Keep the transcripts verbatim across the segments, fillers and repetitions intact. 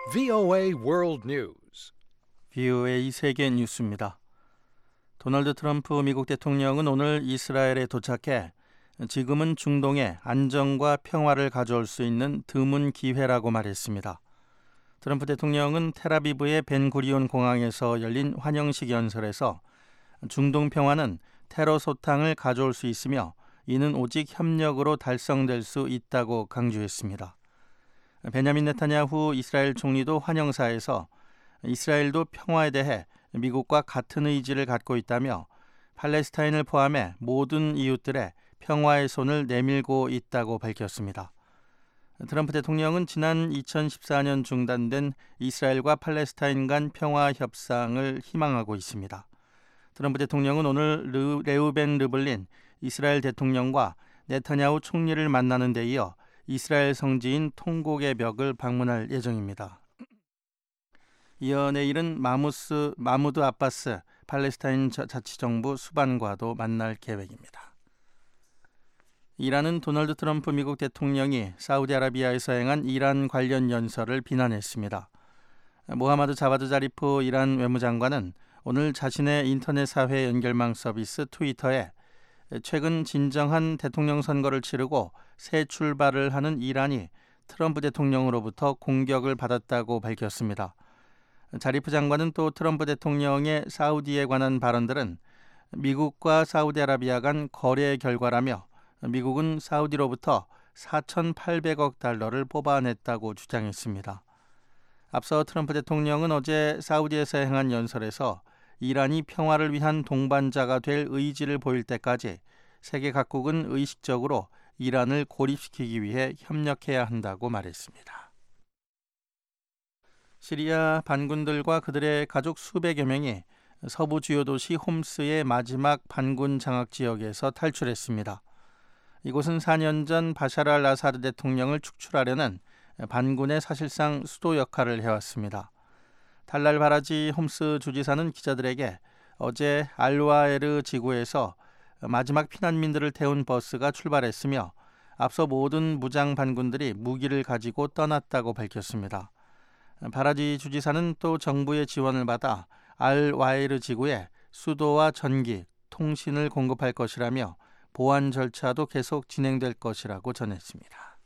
브이오에이 World News. 브이오에이 세계 뉴스입니다. 도널드 트럼프 미국 대통령은 오늘 이스라엘에 도착해 지금은 중동에 안정과 평화를 가져올 수 있는 드문 기회라고 말했습니다. 트럼프 대통령은 텔아비브의 벤구리온 공항에서 열린 환영식 연설에서 중동 평화는 테러 소탕을 가져올 수 있으며 이는 오직 협력으로 달성될 수 있다고 강조했습니다. 베냐민 네타냐후 이스라엘 총리도 환영사에서 이스라엘도 평화에 대해 미국과 같은 의지를 갖고 있다며 팔레스타인을 포함해 모든 이웃들의 평화의 손을 내밀고 있다고 밝혔습니다. 트럼프 대통령은 지난 이천십사 년 중단된 이스라엘과 팔레스타인 간 평화 협상을 희망하고 있습니다. 트럼프 대통령은 오늘 르, 레우벤 르블린 이스라엘 대통령과 네타냐후 총리를 만나는 데 이어 이스라엘 성지인 통곡의 벽을 방문할 예정입니다. 이어 내일은 마무스, 마무드 아바스 팔레스타인 자치정부 수반과도 만날 계획입니다. 이란은 도널드 트럼프 미국 대통령이 사우디아라비아에서 행한 이란 관련 연설을 비난했습니다. 모하마드 자바드 자리프 이란 외무장관은 오늘 자신의 인터넷 사회 연결망 서비스 트위터에 최근 진정한 대통령 선거를 치르고 새 출발을 하는 이란이 트럼프 대통령으로부터 공격을 받았다고 밝혔습니다. 자리프 장관은 또 트럼프 대통령의 사우디에 관한 발언들은 미국과 사우디아라비아 간 거래의 결과라며 미국은 사우디로부터 사천팔백억 달러를 뽑아냈다고 주장했습니다. 앞서 트럼프 대통령은 어제 사우디에서 행한 연설에서 이란이 평화를 위한 동반자가 될 의지를 보일 때까지 세계 각국은 의식적으로 이란을 고립시키기 위해 협력해야 한다고 말했습니다. 시리아 반군들과 그들의 가족 수백여 명이 서부 주요 도시 홈스의 마지막 반군 장악 지역에서 탈출했습니다. 이곳은 사 년 전 바샤르 알 아사드 대통령을 축출하려는 반군의 사실상 수도 역할을 해왔습니다. 탈랄 바라지 홈스 주지사는 기자들에게 어제 알와에르 지구에서 마지막 피난민들을 태운 버스가 출발했으며 앞서 모든 무장 반군들이 무기를 가지고 떠났다고 밝혔습니다. 바라지 주지사는 또 정부의 지원을 받아 알와에르 지구에 수도와 전기, 통신을 공급할 것이라며 보안 절차도 계속 진행될 것이라고 전했습니다.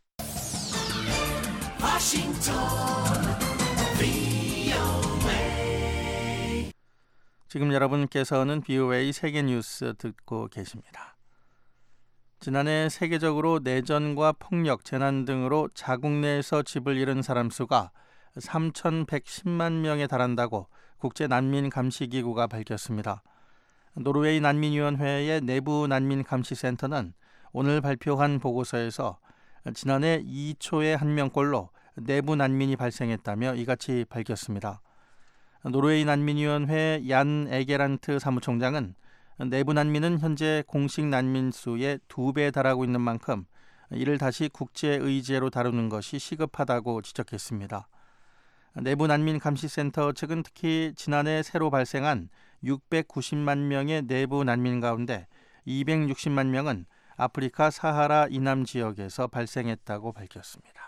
지금 여러분께서는 브이오에이 세계 뉴스 듣고 계십니다. 지난해 세계적으로 내전과 폭력, 재난 등으로 자국 내에서 집을 잃은 사람 수가 삼천백십만 명에 달한다고 국제난민감시기구가 밝혔습니다. 노르웨이 난민위원회의 내부 난민감시센터는 오늘 발표한 보고서에서 지난해 이 초에 한 명꼴로 내부 난민이 발생했다며 이같이 밝혔습니다. 노르웨이 난민위원회 얀 에게란트 사무총장은 내부 난민은 현재 공식 난민 수의 두 배에 달하고 있는 만큼 이를 다시 국제의제로 다루는 것이 시급하다고 지적했습니다. 내부 난민 감시센터 측은 특히 지난해 새로 발생한 육백구십만 명의 내부 난민 가운데 이백육십만 명은 아프리카 사하라 이남 지역에서 발생했다고 밝혔습니다.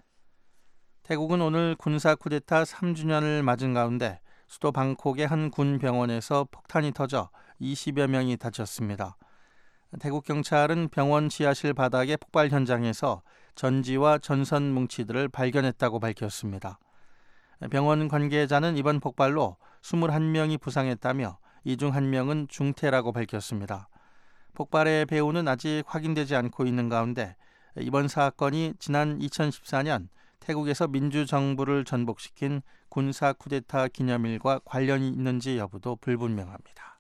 태국은 오늘 군사 쿠데타 삼 주년을 맞은 가운데 수도 방콕의 한 군 병원에서 폭탄이 터져 이십여 명이 다쳤습니다. 태국 경찰은 병원 지하실 바닥의 폭발 현장에서 전지와 전선 뭉치들을 발견했다고 밝혔습니다. 병원 관계자는 이번 폭발로 이십일 명이 부상했다며 이 중 한 명은 중태라고 밝혔습니다. 폭발의 배후는 아직 확인되지 않고 있는 가운데 이번 사건이 지난 이천십사 년 태국에서 민주정부를 전복시킨 군사 쿠데타 기념일과 관련이 있는지 여부도 불분명합니다.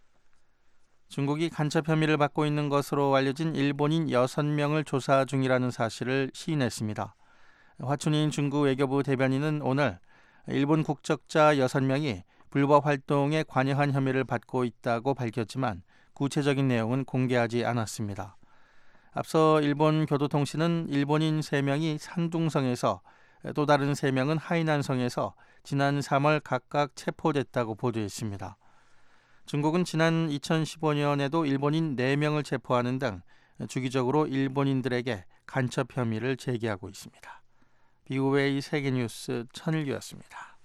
중국이 간첩 혐의를 받고 있는 것으로 알려진 일본인 여섯 명을 조사 중이라는 사실을 시인했습니다. 화춘인 중국 외교부 대변인은 오늘 일본 국적자 여섯 명이 불법 활동에 관여한 혐의를 받고 있다고 밝혔지만 구체적인 내용은 공개하지 않았습니다. 앞서 일본 교도통신은 일본인 세 명이 산둥성에서 또 다른 세 명은 하이난성에서 지난 삼월 각각 체포됐다고 보도했습니다. 중국은 지난 이천십오 년에도 일본인 네 명을 체포하는 등 주기적으로 일본인들에게 간첩 혐의를 제기하고 있습니다. 비오에이 세계뉴스 천일규였습니다.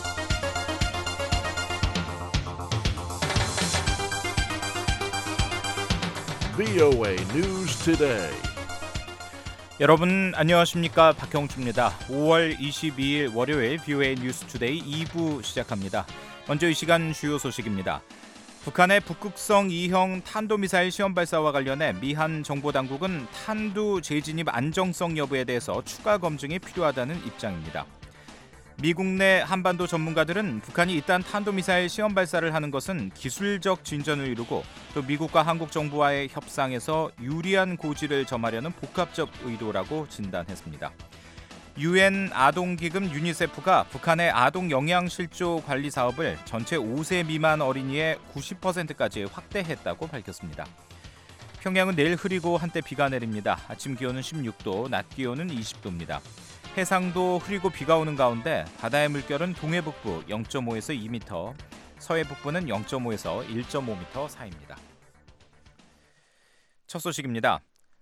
브이오에이 News Today. 여러분 안녕하십니까, 박형주입니다. 오월 이십이일 월요일 비오에이 뉴스 투데이 이 부 시작합니다. 먼저 이 시간 주요 소식입니다. 북한의 북극성 이형 탄도미사일 시험 발사와 관련해 미한 정보당국은 탄두 재진입 안정성 여부에 대해서 추가 검증이 필요하다는 입장입니다. 미국 내 한반도 전문가들은 북한이 이딴 탄도미사일 시험 발사를 하는 것은 기술적 진전을 이루고 또 미국과 한국 정부와의 협상에서 유리한 고지를 점하려는 복합적 의도라고 진단했습니다. 유엔 아동기금 유니세프가 북한의 아동 영양실조 관리 사업을 전체 오 세 미만 어린이의 구십 퍼센트까지 확대했다고 밝혔습니다. 평양은 내일 흐리고 한때 비가 내립니다. 아침 기온은 십육 도, 낮 기온은 이십 도입니다. 해상도 흐리고 비가 오는 가운데 바다의 물결은 동해북부 영 점 오에서 이 미터, 서해북부는 영 점 오에서 일 점 오 미터 사이입니다. 첫 소식입니다.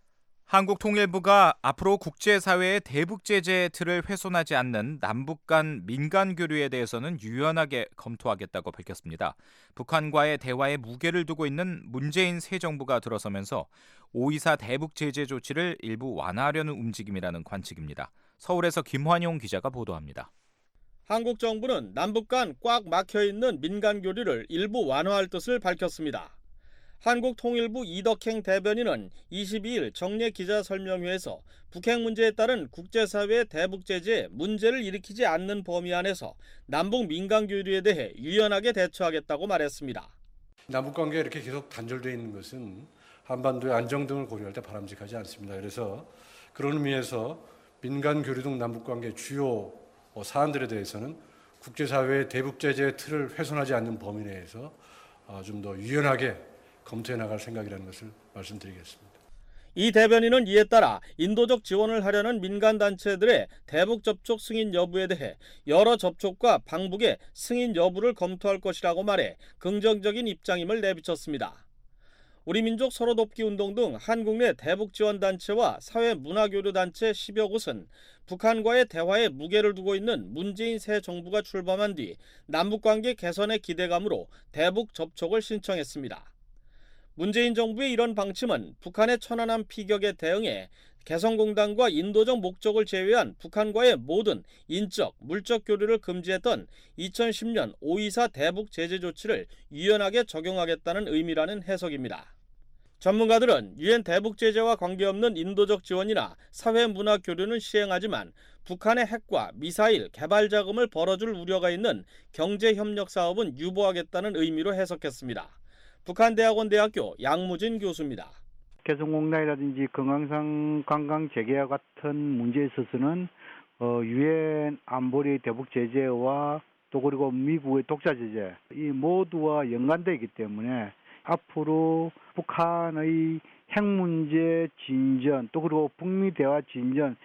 한국통일부가 앞으로 국제사회의 대북제재 틀을 훼손하지 않는 남북 간 민간 교류에 대해서는 유연하게 검토하겠다고 밝혔습니다. 북한과의 대화에 무게를 두고 있는 문재인 새 정부가 들어서면서 오이사 대북제재 조치를 일부 완화하려는 움직임이라는 관측입니다. 서울에서 김환용 기자가 보도합니다. 한국 정부는 남북 간 꽉 막혀있는 민간 교류를 일부 완화할 뜻을 밝혔습니다. 한국통일부 이덕행 대변인은 이십이일 정례 기자설명회에서 북핵 문제에 따른 국제사회의 대북제재에 문제를 일으키지 않는 범위 안에서 남북 민간 교류에 대해 유연하게 대처하겠다고 말했습니다. 남북관계가 이렇게 계속 단절되어 있는 것은 한반도의 안정 등을 고려할 때 바람직하지 않습니다. 그래서 그런 의미에서 민간 교류 등 남북관계 주요 사안들에 대해서는 국제사회의 대북제재 틀을 훼손하지 않는 범위 내에서 좀 더 유연하게 검토해 나갈 생각이라는 것을 말씀드리겠습니다. 이 대변인은 이에 따라 인도적 지원을 하려는 민간단체들의 대북 접촉 승인 여부에 대해 여러 접촉과 방북의 승인 여부를 검토할 것이라고 말해 긍정적인 입장임을 내비쳤습니다. 우리민족 서로돕기 운동 등 한국 내 대북 지원단체와 사회문화교류단체 십여 곳은 북한과의 대화에 무게를 두고 있는 문재인 새 정부가 출범한 뒤 남북관계 개선의 기대감으로 대북 접촉을 신청했습니다. 문재인 정부의 이런 방침은 북한의 천안함 피격에 대응해 개성공단과 인도적 목적을 제외한 북한과의 모든 인적, 물적 교류를 금지했던 이천십 년 오이사 대북 제재 조치를 유연하게 적용하겠다는 의미라는 해석입니다. 전문가들은 유엔 대북 제재와 관계없는 인도적 지원이나 사회문화 교류는 시행하지만 북한의 핵과 미사일 개발 자금을 벌어줄 우려가 있는 경제협력 사업은 유보하겠다는 의미로 해석했습니다. 북한대학원대학교 양무진 교수입니다. 개성공단이라든지 금강산 관광 재개와 같은 문제에 있어서는 어, 유엔 안보리 대북 제재와 또 그리고 미국의 독자 제재 이 모두와 연관되기 때문에 앞으로 북한의 핵 문제 진전 또 그리고 북미 대화 진전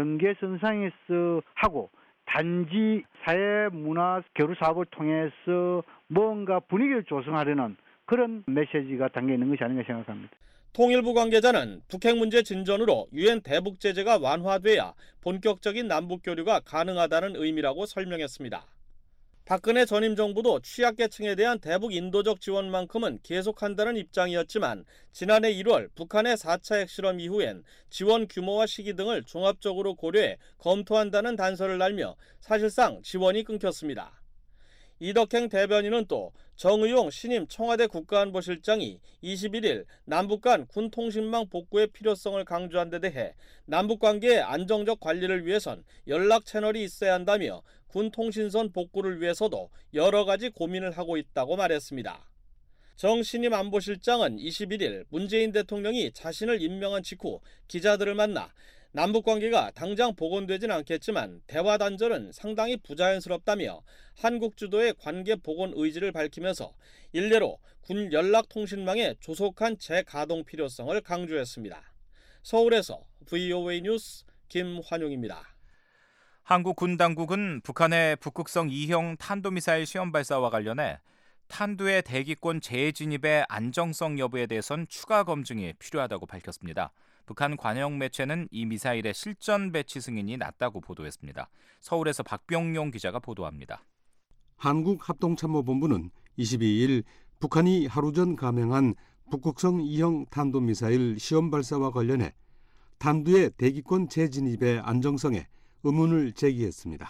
연계선상에서 하고 단지 사회 문화 교류 사업을 통해서 뭔가 분위기를 조성하려는 그런 메시지가 담겨 있는 것이 아닌가 생각합니다. 통일부 관계자는 북핵 문제 진전으로 유엔 대북 제재가 완화돼야 본격적인 남북 교류가 가능하다는 의미라고 설명했습니다. 박근혜 전임 정부도 취약계층에 대한 대북 인도적 지원만큼은 계속한다는 입장이었지만 지난해 일월 북한의 사 차 핵실험 이후엔 지원 규모와 시기 등을 종합적으로 고려해 검토한다는 단서를 날며 사실상 지원이 끊겼습니다. 이덕행 대변인은 또 정의용 신임 청와대 국가안보실장이 이십일일 남북 간 군통신망 복구의 필요성을 강조한 데 대해 남북관계의 안정적 관리를 위해선 연락 채널이 있어야 한다며 군통신선 복구를 위해서도 여러 가지 고민을 하고 있다고 말했습니다. 정 신임 안보실장은 이십일일 문재인 대통령이 자신을 임명한 직후 기자들을 만나 남북관계가 당장 복원되진 않겠지만 대화 단절은 상당히 부자연스럽다며 한국 주도의 관계 복원 의지를 밝히면서 일례로 군 연락통신망의 조속한 재가동 필요성을 강조했습니다. 서울에서 브이오에이 뉴스 김환용입니다. 한국 군 당국은 북한의 북극성 이형 탄도미사일 시험 발사와 관련해 탄두의 대기권 재진입의 안정성 여부에 대해선 추가 검증이 필요하다고 밝혔습니다. 북한 관영 매체는 이 미사일의 실전 배치 승인이 낮다고 보도했습니다. 서울에서 박병용 기자가 보도합니다. 한국합동참모본부는 이십이일 북한이 하루 전 감행한 북극성 이형 탄도미사일 시험 발사와 관련해 탄두의 대기권 재진입의 안정성에 의문을 제기했습니다.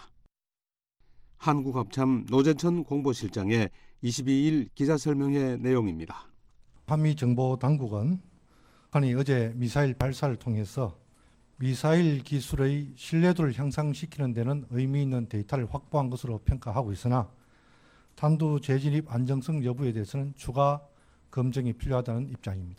한국합참 노재천 공보실장의 이십이일 기자설명회 내용입니다. 한미정보당국은 북한이 어제 미사일 발사를 통해서 미사일 기술의 신뢰도를 향상시키는 데는 의미 있는 데이터를 확보한 것으로 평가하고 있으나 탄두 재진입 안정성 여부에 대해서는 추가 검증이 필요하다는 입장입니다.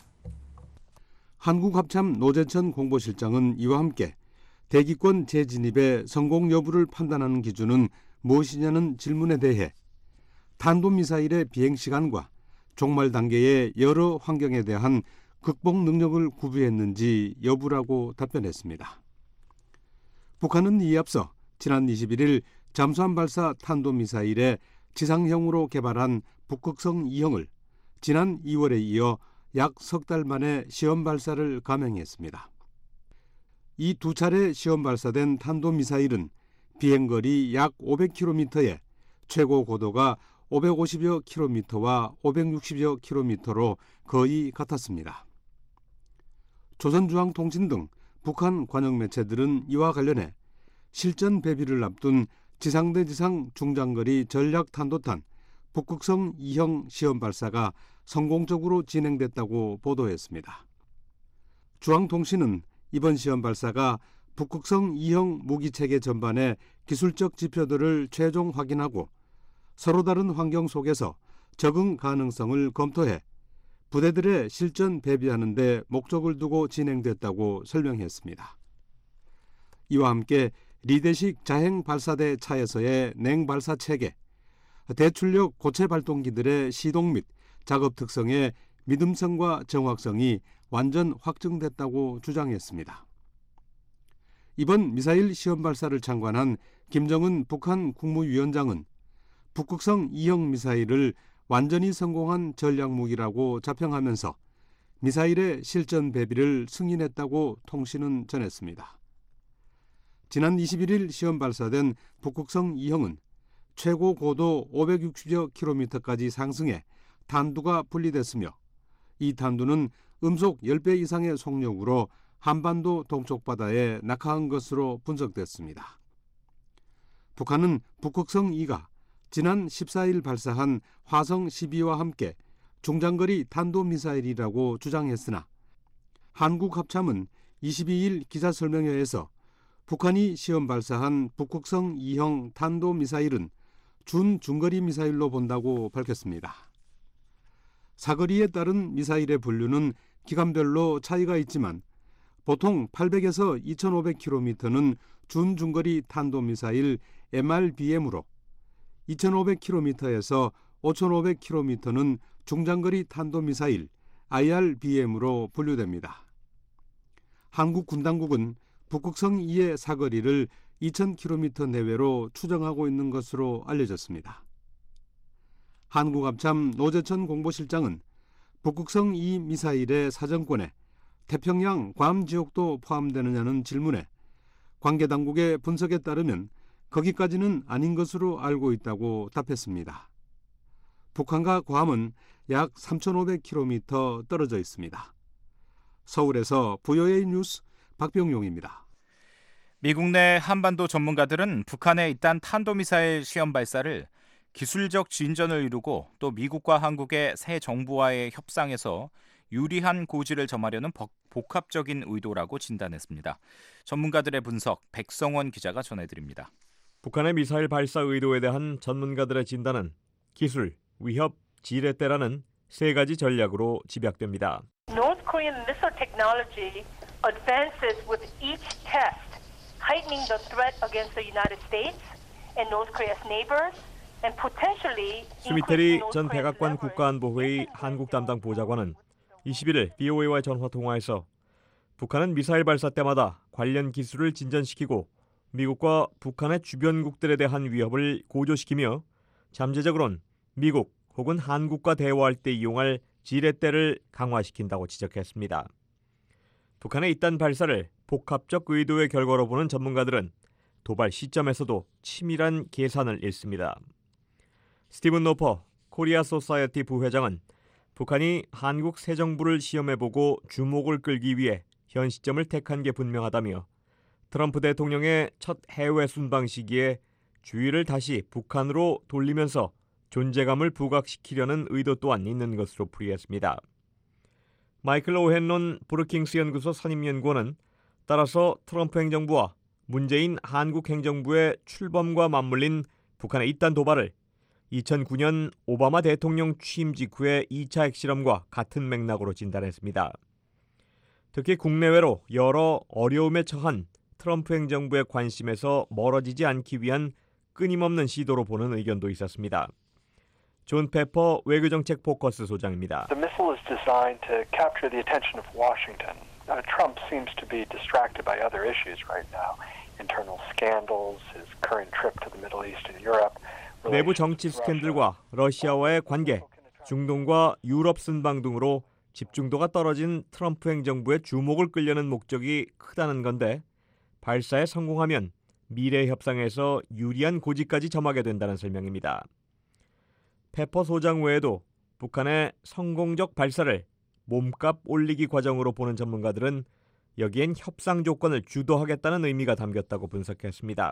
한국합참 노재천 공보실장은 이와 함께 대기권 재진입의 성공 여부를 판단하는 기준은 무엇이냐는 질문에 대해 탄도미사일의 비행시간과 종말 단계의 여러 환경에 대한 극복 능력을 구비했는지 여부라고 답변했습니다. 북한은 이에 앞서 지난 이십일일 잠수함 발사 탄도미사일의 지상형으로 개발한 북극성 이형을 지난 이월에 이어 약 석 달 만에 시험 발사를 감행했습니다. 이 두 차례 시험 발사된 탄도미사일은 비행거리 약 오백 킬로미터에 최고 고도가 오백오십여 킬로미터와 오백육십여 킬로미터로 거의 같았습니다. 조선중앙통신 등 북한 관영 매체들은 이와 관련해 실전 배비를 앞둔 지상대지상 중장거리 전략탄도탄 북극성 이형 시험 발사가 성공적으로 진행됐다고 보도했습니다. 중앙통신은 이번 시험 발사가 북극성 이형 무기체계 전반의 기술적 지표들을 최종 확인하고 서로 다른 환경 속에서 적응 가능성을 검토해 부대들의 실전 배비하는 데 목적을 두고 진행됐다고 설명했습니다. 이와 함께 리대식 자행 발사대 차에서의 냉발사 체계, 대출력 고체 발동기들의 시동 및 작업 특성의 믿음성과 정확성이 완전 확증됐다고 주장했습니다. 이번 미사일 시험 발사를 참관한 김정은 북한 국무위원장은 북극성 이형 미사일을 완전히 성공한 전략무기라고 자평하면서 미사일의 실전 배비를 승인했다고 통신은 전했습니다. 지난 이십일일 시험 발사된 북극성 이형은 최고 고도 오백육십여 킬로미터까지 상승해 탄두가 분리됐으며 이 탄두는 음속 십 배 이상의 속력으로 한반도 동쪽 바다에 낙하한 것으로 분석됐습니다. 북한은 북극성 이가 지난 십사일 발사한 화성 십이와 함께 중장거리 탄도미사일이라고 주장했으나 한국합참은 이십이일 기자설명회에서 북한이 시험 발사한 북극성 이형 탄도미사일은 준중거리 미사일로 본다고 밝혔습니다. 사거리에 따른 미사일의 분류는 기간별로 차이가 있지만 보통 팔백에서 이천오백 킬로미터는 준중거리 탄도미사일 엠알비엠으로 이천오백 킬로미터에서 오천오백 킬로미터는 중장거리 탄도미사일 아이알비엠으로 분류됩니다. 한국 군당국은 북극성 이의 사거리를 이천 킬로미터 내외로 추정하고 있는 것으로 알려졌습니다. 한국합참 노재천 공보실장은 북극성 이 미사일의 사정권에 태평양 괌 지역도 포함되느냐는 질문에 관계당국의 분석에 따르면 거기까지는 아닌 것으로 알고 있다고 답했습니다. 북한과 괌은 약 삼천오백 킬로미터 떨어져 있습니다. 서울에서 브이오에이 뉴스 박병용입니다. 미국 내 한반도 전문가들은 북한의 이딴 탄도미사일 시험 발사를 기술적 진전을 이루고 또 미국과 한국의 새 정부와의 협상에서 유리한 고지를 점하려는 복합적인 의도라고 진단했습니다. 전문가들의 분석 백성원 기자가 전해드립니다. 북한의 미사일 발사 의도에 대한 전문가들의 진단은 기술, 위협, 지렛대라는 세 가지 전략으로 집약됩니다. North Korean missile technology advances with each test, heightening the threat against the United States and North Korea's neighbors. 스미테리 전 백악관 국가안보회의 한국 담당 보좌관은 이십일일 브이오에이와의 전화통화에서 북한은 미사일 발사 때마다 관련 기술을 진전시키고 미국과 북한의 주변국들에 대한 위협을 고조시키며 잠재적으로는 미국 혹은 한국과 대화할 때 이용할 지렛대를 강화시킨다고 지적했습니다. 북한의 이딴 발사를 복합적 의도의 결과로 보는 전문가들은 도발 시점에서도 치밀한 계산을 읽습니다. 스티븐 노퍼 코리아 소사이어티 부회장은 북한이 한국 새 정부를 시험해보고 주목을 끌기 위해 현 시점을 택한 게 분명하다며 트럼프 대통령의 첫 해외 순방 시기에 주의를 다시 북한으로 돌리면서 존재감을 부각시키려는 의도 또한 있는 것으로 풀이했습니다. 마이클 오헨론 브루킹스 연구소 선임연구원은 따라서 트럼프 행정부와 문재인 한국 행정부의 출범과 맞물린 북한의 이딴 도발을 이천구 년 오바마 대통령 취임 직후의 이 차 핵실험과 같은 맥락으로 진단했습니다. 특히 국내외로 여러 어려움에 처한 트럼프 행정부의 관심에서 멀어지지 않기 위한 끊임없는 시도로 보는 의견도 있었습니다. 존 페퍼 외교정책 포커스 소장입니다. The missile is designed to capture the attention of Washington. Uh, Trump seems to be distracted by other issues right now. Internal scandals, his current trip to the Middle East and Europe. 내부 정치 스캔들과 러시아와의 관계, 중동과 유럽 순방 등으로 집중도가 떨어진 트럼프 행정부의 주목을 끌려는 목적이 크다는 건데 발사에 성공하면 미래 협상에서 유리한 고지까지 점하게 된다는 설명입니다. 페퍼 소장 외에도 북한의 성공적 발사를 몸값 올리기 과정으로 보는 전문가들은 여기엔 협상 조건을 주도하겠다는 의미가 담겼다고 분석했습니다.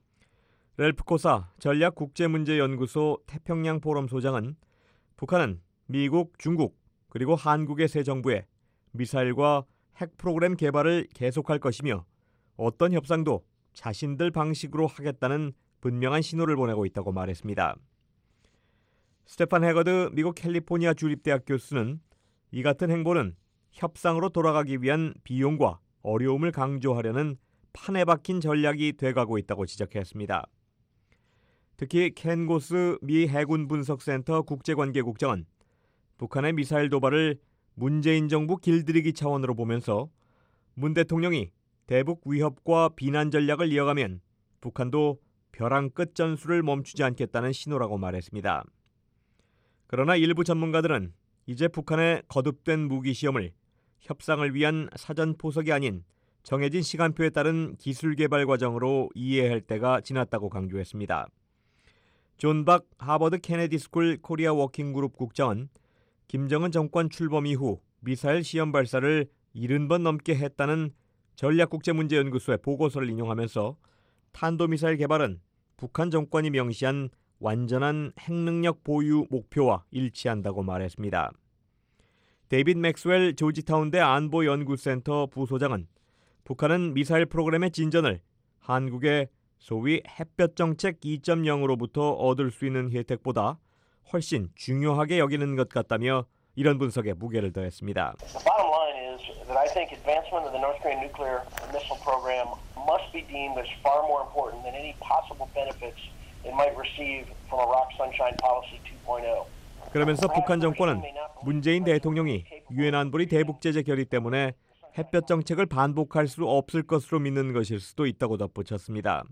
렐프 코사 전략국제문제연구소 태평양 포럼 소장은 북한은 미국, 중국 그리고 한국의 새 정부에 미사일과 핵 프로그램 개발을 계속할 것이며 어떤 협상도 자신들 방식으로 하겠다는 분명한 신호를 보내고 있다고 말했습니다. 스테판 해거드 미국 캘리포니아 주립대학 교수는 이 같은 행보는 협상으로 돌아가기 위한 비용과 어려움을 강조하려는 판에 박힌 전략이 돼가고 있다고 지적했습니다. 특히 켄 고스 미 해군 분석센터 국제관계국장은 북한의 미사일 도발을 문재인 정부 길들이기 차원으로 보면서 문 대통령이 대북 위협과 비난 전략을 이어가면 북한도 벼랑 끝 전술을 멈추지 않겠다는 신호라고 말했습니다. 그러나 일부 전문가들은 이제 북한의 거듭된 무기 시험을 협상을 위한 사전 포석이 아닌 정해진 시간표에 따른 기술 개발 과정으로 이해할 때가 지났다고 강조했습니다. 존 박 하버드 케네디 스쿨 코리아 워킹 그룹 국장은 김정은 정권 출범 이후 미사일 시험 발사를 칠십 번 넘게 했다는 전략국제문제연구소의 보고서를 인용하면서 탄도미사일 개발은 북한 정권이 명시한 완전한 핵능력 보유 목표와 일치한다고 말했습니다. 데이빗 맥스웰 조지타운대 안보연구센터 부소장은 북한은 미사일 프로그램의 진전을 한국의 소위 햇볕 정책 이 점 영으로부터 얻을 수 있는 혜택보다 훨씬 중요하게 여기는 것 같다며 이런 분석에 무게를 더했습니다. The bottom line is that I think advancement of the North Korean nuclear missile program must be deemed as far more important than any possible benefits it might receive from a Rock Sunshine Policy 투 점 영. 그러면서 북한 정권은 문재인 대통령이 유엔 안보리 대북 제재 결의 때문에 햇볕 정책을 반복할 수 없을 것으로 믿는 것일 수도 있다고 덧붙였습니다.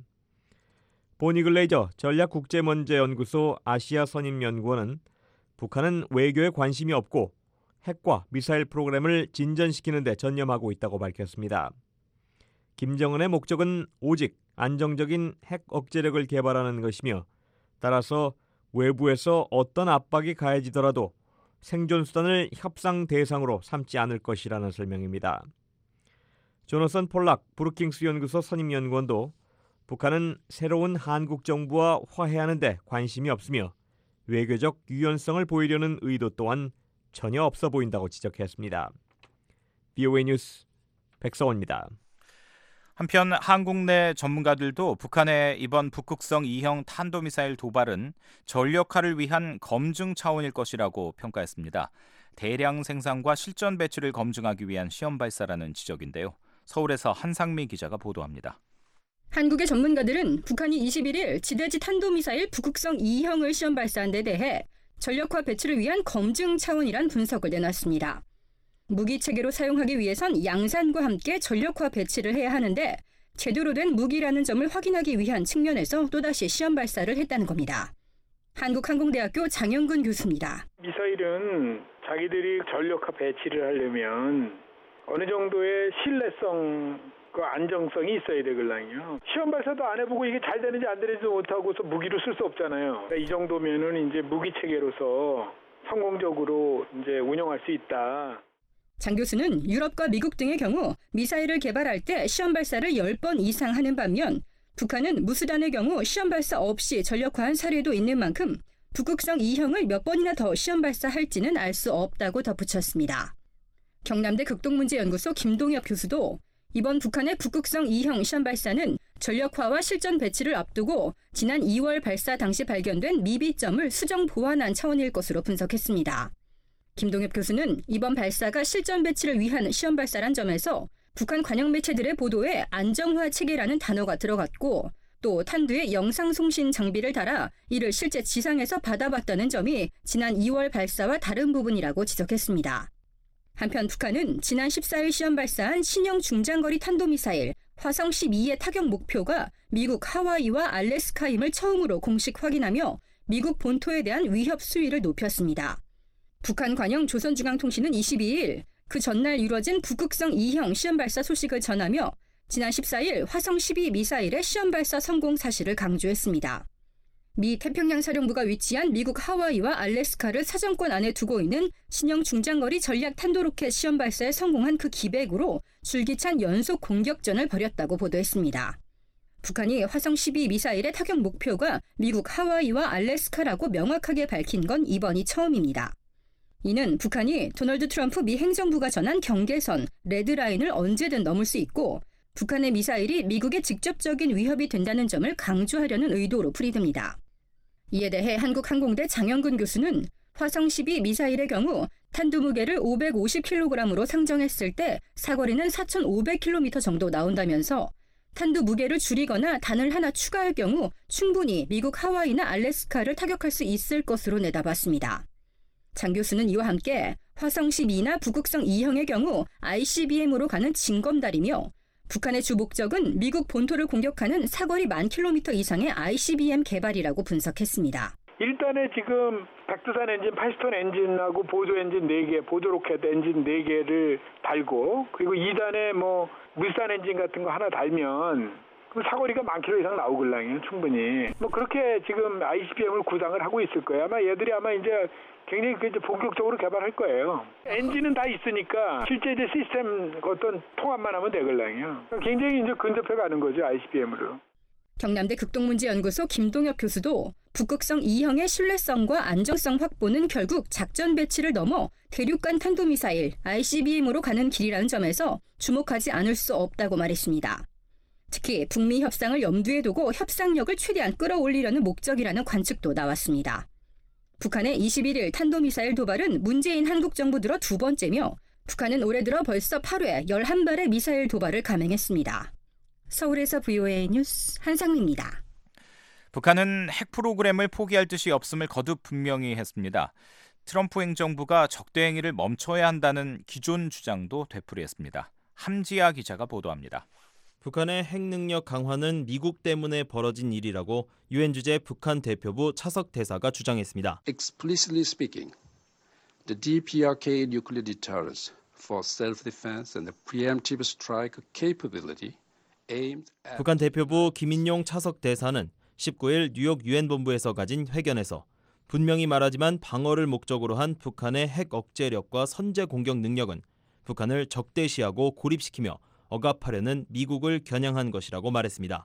보니 글레이저 전략국제문제연구소 아시아 선임연구원은 북한은 외교에 관심이 없고 핵과 미사일 프로그램을 진전시키는 데 전념하고 있다고 밝혔습니다. 김정은의 목적은 오직 안정적인 핵 억제력을 개발하는 것이며 따라서 외부에서 어떤 압박이 가해지더라도 생존 수단을 협상 대상으로 삼지 않을 것이라는 설명입니다. 조너선 폴락 브루킹스 연구소 선임연구원도 북한은 새로운 한국 정부와 화해하는 데 관심이 없으며 외교적 유연성을 보이려는 의도 또한 전혀 없어 보인다고 지적했습니다. 브이오에이 뉴스 백서원입니다. 한편 한국 내 전문가들도 북한의 이번 북극성 이형 탄도미사일 도발은 전력화를 위한 검증 차원일 것이라고 평가했습니다. 대량 생산과 실전 배치를 검증하기 위한 시험 발사라는 지적인데요. 서울에서 한상미 기자가 보도합니다. 한국의 전문가들은 북한이 이십일 일 지대지 탄도미사일 북극성 이형을 시험 발사한 데 대해 전력화 배치를 위한 검증 차원이란 분석을 내놨습니다. 무기 체계로 사용하기 위해선 양산과 함께 전력화 배치를 해야 하는데 제대로 된 무기라는 점을 확인하기 위한 측면에서 또다시 시험 발사를 했다는 겁니다. 한국항공대학교 장영근 교수입니다. 미사일은 자기들이 전력화 배치를 하려면 어느 정도의 신뢰성, 그 안정성이 있어야 되거든요. 시험 발사도 안 해보고 이게 잘 되는지 안 되는지 못하고서 무기로 쓸 수 없잖아요. 그러니까 이 정도면은 이제 무기 체계로서 성공적으로 이제 운영할 수 있다. 장 교수는 유럽과 미국 등의 경우 미사일을 개발할 때 시험 발사를 열 번 이상 하는 반면 북한은 무수단의 경우 시험 발사 없이 전력화한 사례도 있는 만큼 북극성 이형을 몇 번이나 더 시험 발사할지는 알 수 없다고 덧붙였습니다. 경남대 극동문제연구소 김동엽 교수도 이번 북한의 북극성 이형 시험 발사는 전력화와 실전 배치를 앞두고 지난 이월 발사 당시 발견된 미비점을 수정 보완한 차원일 것으로 분석했습니다. 김동엽 교수는 이번 발사가 실전 배치를 위한 시험 발사란 점에서 북한 관영 매체들의 보도에 안정화 체계라는 단어가 들어갔고 또 탄두에 영상송신 장비를 달아 이를 실제 지상에서 받아봤다는 점이 지난 이월 발사와 다른 부분이라고 지적했습니다. 한편 북한은 지난 십사일 시험 발사한 신형 중장거리 탄도미사일 화성 십이의 타격 목표가 미국 하와이와 알래스카임을 처음으로 공식 확인하며 미국 본토에 대한 위협 수위를 높였습니다. 북한 관영 조선중앙통신은 이십이일 그 전날 이뤄진 북극성 이형 시험 발사 소식을 전하며 지난 십사일 화성 십이 미사일의 시험 발사 성공 사실을 강조했습니다. 미 태평양 사령부가 위치한 미국 하와이와 알래스카를 사정권 안에 두고 있는 신형 중장거리 전략 탄도로켓 시험 발사에 성공한 그 기백으로 줄기찬 연속 공격전을 벌였다고 보도했습니다. 북한이 화성 십이 미사일의 타격 목표가 미국 하와이와 알래스카라고 명확하게 밝힌 건 이번이 처음입니다. 이는 북한이 도널드 트럼프 미 행정부가 전한 경계선, 레드라인을 언제든 넘을 수 있고 북한의 미사일이 미국의 직접적인 위협이 된다는 점을 강조하려는 의도로 풀이됩니다. 이에 대해 한국항공대 장영근 교수는 화성 십이 미사일의 경우 탄두 무게를 오백오십 킬로그램으로 상정했을 때 사거리는 사천오백 킬로미터 정도 나온다면서 탄두 무게를 줄이거나 단을 하나 추가할 경우 충분히 미국 하와이나 알래스카를 타격할 수 있을 것으로 내다봤습니다. 장 교수는 이와 함께 화성 십이나 북극성 이형의 경우 아이씨비엠으로 가는 징검다리며 북한의 주 목적은 미국 본토를 공격하는 사거리 만 킬로미터 이상의 아이씨비엠 개발이라고 분석했습니다. 일단에 지금 백두산 엔진, 파이스톤 엔진하고 보조 엔진 네 개, 보조 로켓 엔진 네 개를 달고 그리고 이 단에 뭐 물산 엔진 같은 거 하나 달면 그 사거리가 만 킬로 이상 나오길랑요 충분히. 뭐 그렇게 지금 아이씨비엠을 구상을 하고 있을 거예요. 아마 얘들이 아마 이제 굉장히 이제 본격적으로 개발할 거예요. 엔진은 다 있으니까 실제 이제 시스템 어떤 통합만 하면 되걸랑요. 굉장히 이제 근접해 가는 거죠 아이씨비엠으로. 경남대 극동문제연구소 김동엽 교수도 북극성 이형의 신뢰성과 안정성 확보는 결국 작전 배치를 넘어 대륙간 탄도미사일 아이씨비엠으로 가는 길이라는 점에서 주목하지 않을 수 없다고 말했습니다. 특히 북미 협상을 염두에 두고 협상력을 최대한 끌어올리려는 목적이라는 관측도 나왔습니다. 북한의 이십일일 탄도미사일 도발은 문재인 한국 정부 들어 두 번째며 북한은 올해 들어 벌써 팔 회 열한 발의 미사일 도발을 감행했습니다. 서울에서 브이오에이 뉴스 한상미입니다. 북한은 핵 프로그램을 포기할 뜻이 없음을 거듭 분명히 했습니다. 트럼프 행정부가 적대 행위를 멈춰야 한다는 기존 주장도 되풀이했습니다. 함지아 기자가 보도합니다. 북한의 핵 능력 강화는 미국 때문에 벌어진 일이라고 유엔 주재 북한 대표부 차석 대사가 주장했습니다. Explicitly speaking, the 디피아르케이 nuclear deterrence for self-defense and the preemptive strike capability aimed at 북한 대표부 김인용 차석 대사는 십구일 뉴욕 유엔 본부에서 가진 회견에서 분명히 말하지만 방어를 목적으로 한 북한의 핵 억제력과 선제 공격 능력은 북한을 적대시하고 고립시키며 억압하려는 미국을 겨냥한 것이라고 말했습니다.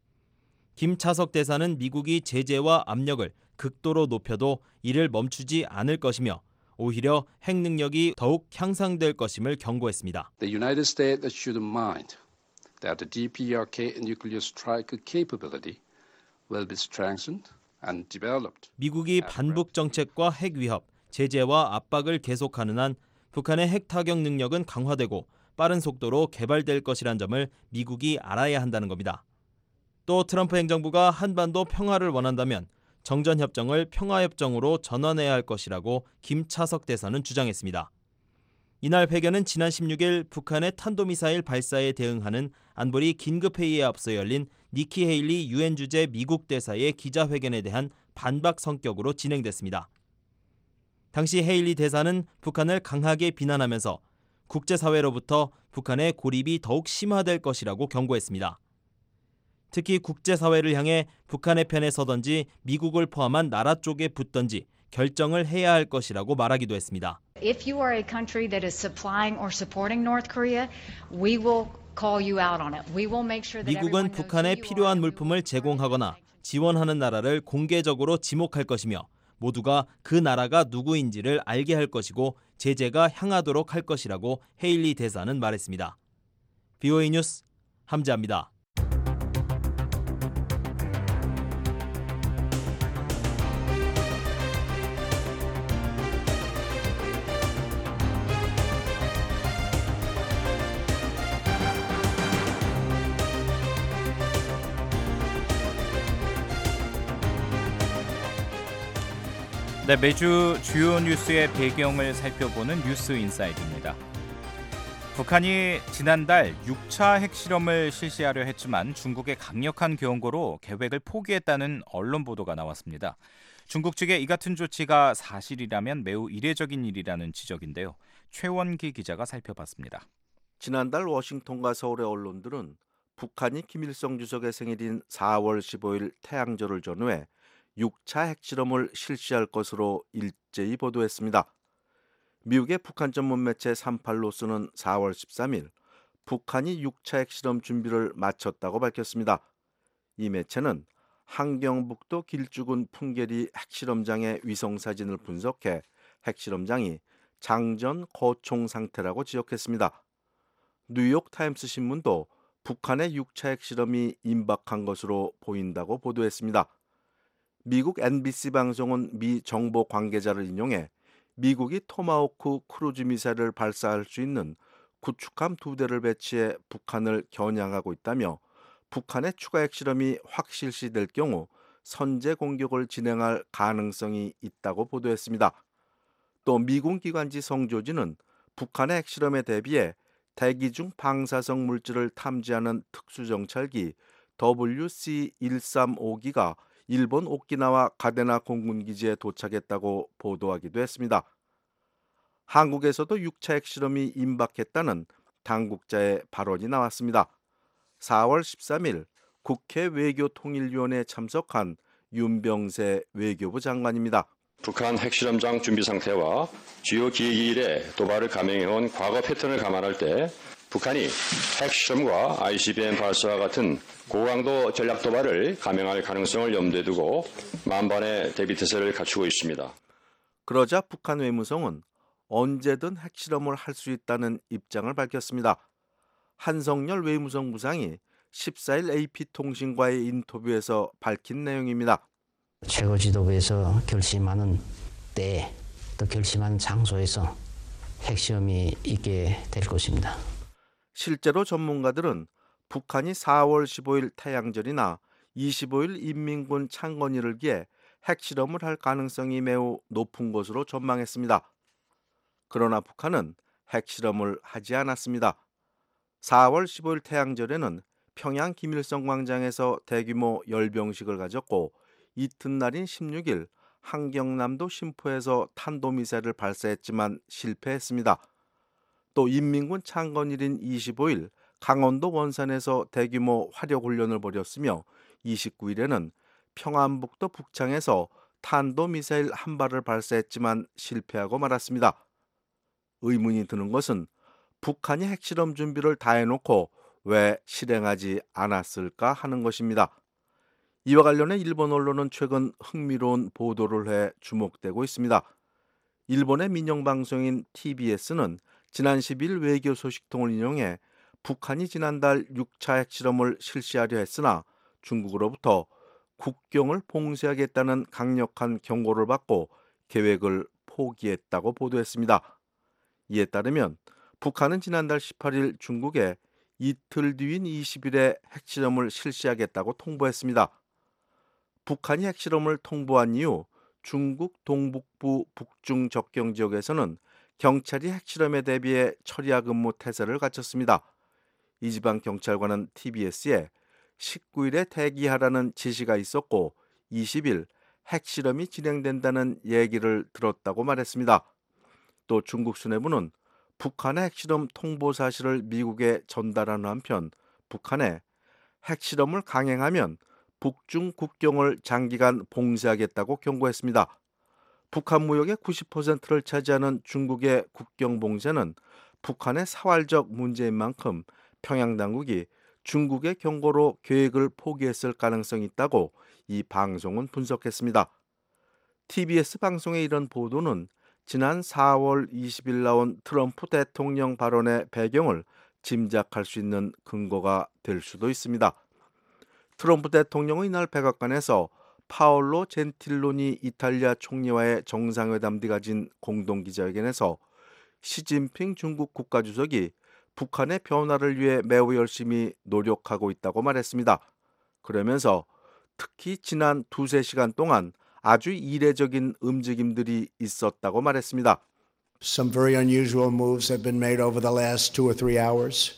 김 차석 대사는 미국이 제재와 압력을 극도로 높여도 이를 멈추지 않을 것이며 오히려 핵 능력이 더욱 향상될 것임을 경고했습니다. The United States should mind that the 디피아르케이 nuclear strike capability will be strengthened and developed. 미국이 반북 정책과 핵 위협, 제재와 압박을 계속하는 한 북한의 핵 타격 능력은 강화되고 빠른 속도로 개발될 것이란 점을 미국이 알아야 한다는 겁니다. 또 트럼프 행정부가 한반도 평화를 원한다면 정전협정을 평화협정으로 전환해야 할 것이라고 김차석 대사는 주장했습니다. 이날 회견은 지난 십육일 북한의 탄도미사일 발사에 대응하는 안보리 긴급회의에 앞서 열린 니키 헤일리 유엔 주재 미국 대사의 기자회견에 대한 반박 성격으로 진행됐습니다. 당시 헤일리 대사는 북한을 강하게 비난하면서 국제사회로부터 북한의 고립이 더욱 심화될 것이라고 경고했습니다. 특히 국제사회를 향해 북한의 편에 서든지 미국을 포함한 나라 쪽에 붙든지 결정을 해야 할 것이라고 말하기도 했습니다. If you are a country that is supplying or supporting North Korea, we will call you out on it. We will make sure that 미국은 북한에 필요한 물품을 제공하거나 지원하는 나라를 공개적으로 지목할 것이며 모두가 그 나라가 누구인지를 알게 할 것이고 제재가 향하도록 할 것이라고 헤일리 대사는 말했습니다. 비오에이 뉴스 함재합니다. 네, 매주 주요 뉴스의 배경을 살펴보는 뉴스 인사이드입니다. 북한이 지난달 육 차 핵실험을 실시하려 했지만 중국의 강력한 경고로 계획을 포기했다는 언론 보도가 나왔습니다. 중국 측의 이 같은 조치가 사실이라면 매우 이례적인 일이라는 지적인데요. 최원기 기자가 살펴봤습니다. 지난달 워싱턴과 서울의 언론들은 북한이 김일성 주석의 생일인 사월 십오일 태양절을 전후해 육 차 핵실험을 실시할 것으로 일제히 보도했습니다. 미국의 북한 전문 매체 삼팔로스는 사월 십삼일 북한이 육 차 핵실험 준비를 마쳤다고 밝혔습니다. 이 매체는 함경북도 길쭉은 풍계리 핵실험장의 위성사진을 분석해 핵실험장이 장전 거총 상태라고 지적했습니다. 뉴욕 타임스 신문도 북한의 육 차 핵실험이 임박한 것으로 보인다고 보도했습니다. 미국 엔비씨 방송은 미 정보 관계자를 인용해 미국이 토마호크 크루즈 미사일을 발사할 수 있는 구축함 두 대를 배치해 북한을 겨냥하고 있다며 북한의 추가 핵실험이 확실시될 경우 선제 공격을 진행할 가능성이 있다고 보도했습니다. 또 미군 기관지 성조지는 북한의 핵실험에 대비해 대기 중 방사성 물질을 탐지하는 특수정찰기 더블유씨 백삼십오기가 일본 오키나와 가데나 공군기지에 도착했다고 보도하기도 했습니다. 한국에서도 육 차 핵실험이 임박했다는 당국자의 발언이 나왔습니다. 사월 십삼일 국회 외교통일위원회에 참석한 윤병세 외교부 장관입니다. 북한 핵실험장 준비 상태와 주요 기일에 도발을 감행해온 과거 패턴을 감안할 때 북한이 핵실험과 아이씨비엠 발사와 같은 고강도 전략 도발을 감행할 가능성을 염두에 두고 만반의 대비태세를 갖추고 있습니다. 그러자 북한 외무성은 언제든 핵실험을 할 수 있다는 입장을 밝혔습니다. 한성열 외무성 부상이 십사일 에이피통신과의 인터뷰에서 밝힌 내용입니다. 최고 지도부에서 결심하는 때, 또 결심하는 장소에서 핵시험이 있게 될 것입니다. 실제로 전문가들은 북한이 사월 십오일 태양절이나 이십오일 인민군 창건일을 기해 핵실험을 할 가능성이 매우 높은 것으로 전망했습니다. 그러나 북한은 핵실험을 하지 않았습니다. 사월 십오일 태양절에는 평양 김일성 광장에서 대규모 열병식을 가졌고 이튿날인 십육일 함경남도 신포에서 탄도미사일을 발사했지만 실패했습니다. 또 인민군 창건일인 이십오일 강원도 원산에서 대규모 화력훈련을 벌였으며 이십구일에는 평안북도 북창에서 탄도미사일 한 발을 발사했지만 실패하고 말았습니다. 의문이 드는 것은 북한이 핵실험 준비를 다 해놓고 왜 실행하지 않았을까 하는 것입니다. 이와 관련해 일본 언론은 최근 흥미로운 보도를 해 주목되고 있습니다. 일본의 민영방송인 티비에스는 지난 십일 외교 소식통을 인용해 북한이 지난달 육 차 핵실험을 실시하려 했으나 중국으로부터 국경을 봉쇄하겠다는 강력한 경고를 받고 계획을 포기했다고 보도했습니다. 이에 따르면 북한은 지난달 십팔일 중국에 이틀 뒤인 이십일에 핵실험을 실시하겠다고 통보했습니다. 북한이 핵실험을 통보한 이후 중국 동북부 북중 접경 지역에서는 경찰이 핵실험에 대비해 철야 근무 태세를 갖췄습니다. 이 지방 경찰관은 티비에스에 십구일에 대기하라는 지시가 있었고 이십일 핵실험이 진행된다는 얘기를 들었다고 말했습니다. 또 중국 수뇌부는 북한의 핵실험 통보 사실을 미국에 전달하는 한편 북한에 핵실험을 강행하면 북중 국경을 장기간 봉쇄하겠다고 경고했습니다. 북한 무역의 구십 퍼센트를 차지하는 중국의 국경 봉쇄는 북한의 사활적 문제인 만큼 평양 당국이 중국의 경고로 계획을 포기했을 가능성이 있다고 이 방송은 분석했습니다. 티비에스 방송의 이런 보도는 지난 사월 이십일 나온 트럼프 대통령 발언의 배경을 짐작할 수 있는 근거가 될 수도 있습니다. 트럼프 대통령은 이날 백악관에서 파올로 젠틸로니 이탈리아 총리와의 정상회담 뒤 가진 공동기자회견에서 시진핑 중국 국가주석이 북한의 변화를 위해 매우 열심히 노력하고 있다고 말했습니다. 그러면서 특히 지난 두세 시간 동안 아주 이례적인 움직임들이 있었다고 말했습니다. Some very unusual moves have been made over the last two or three hours.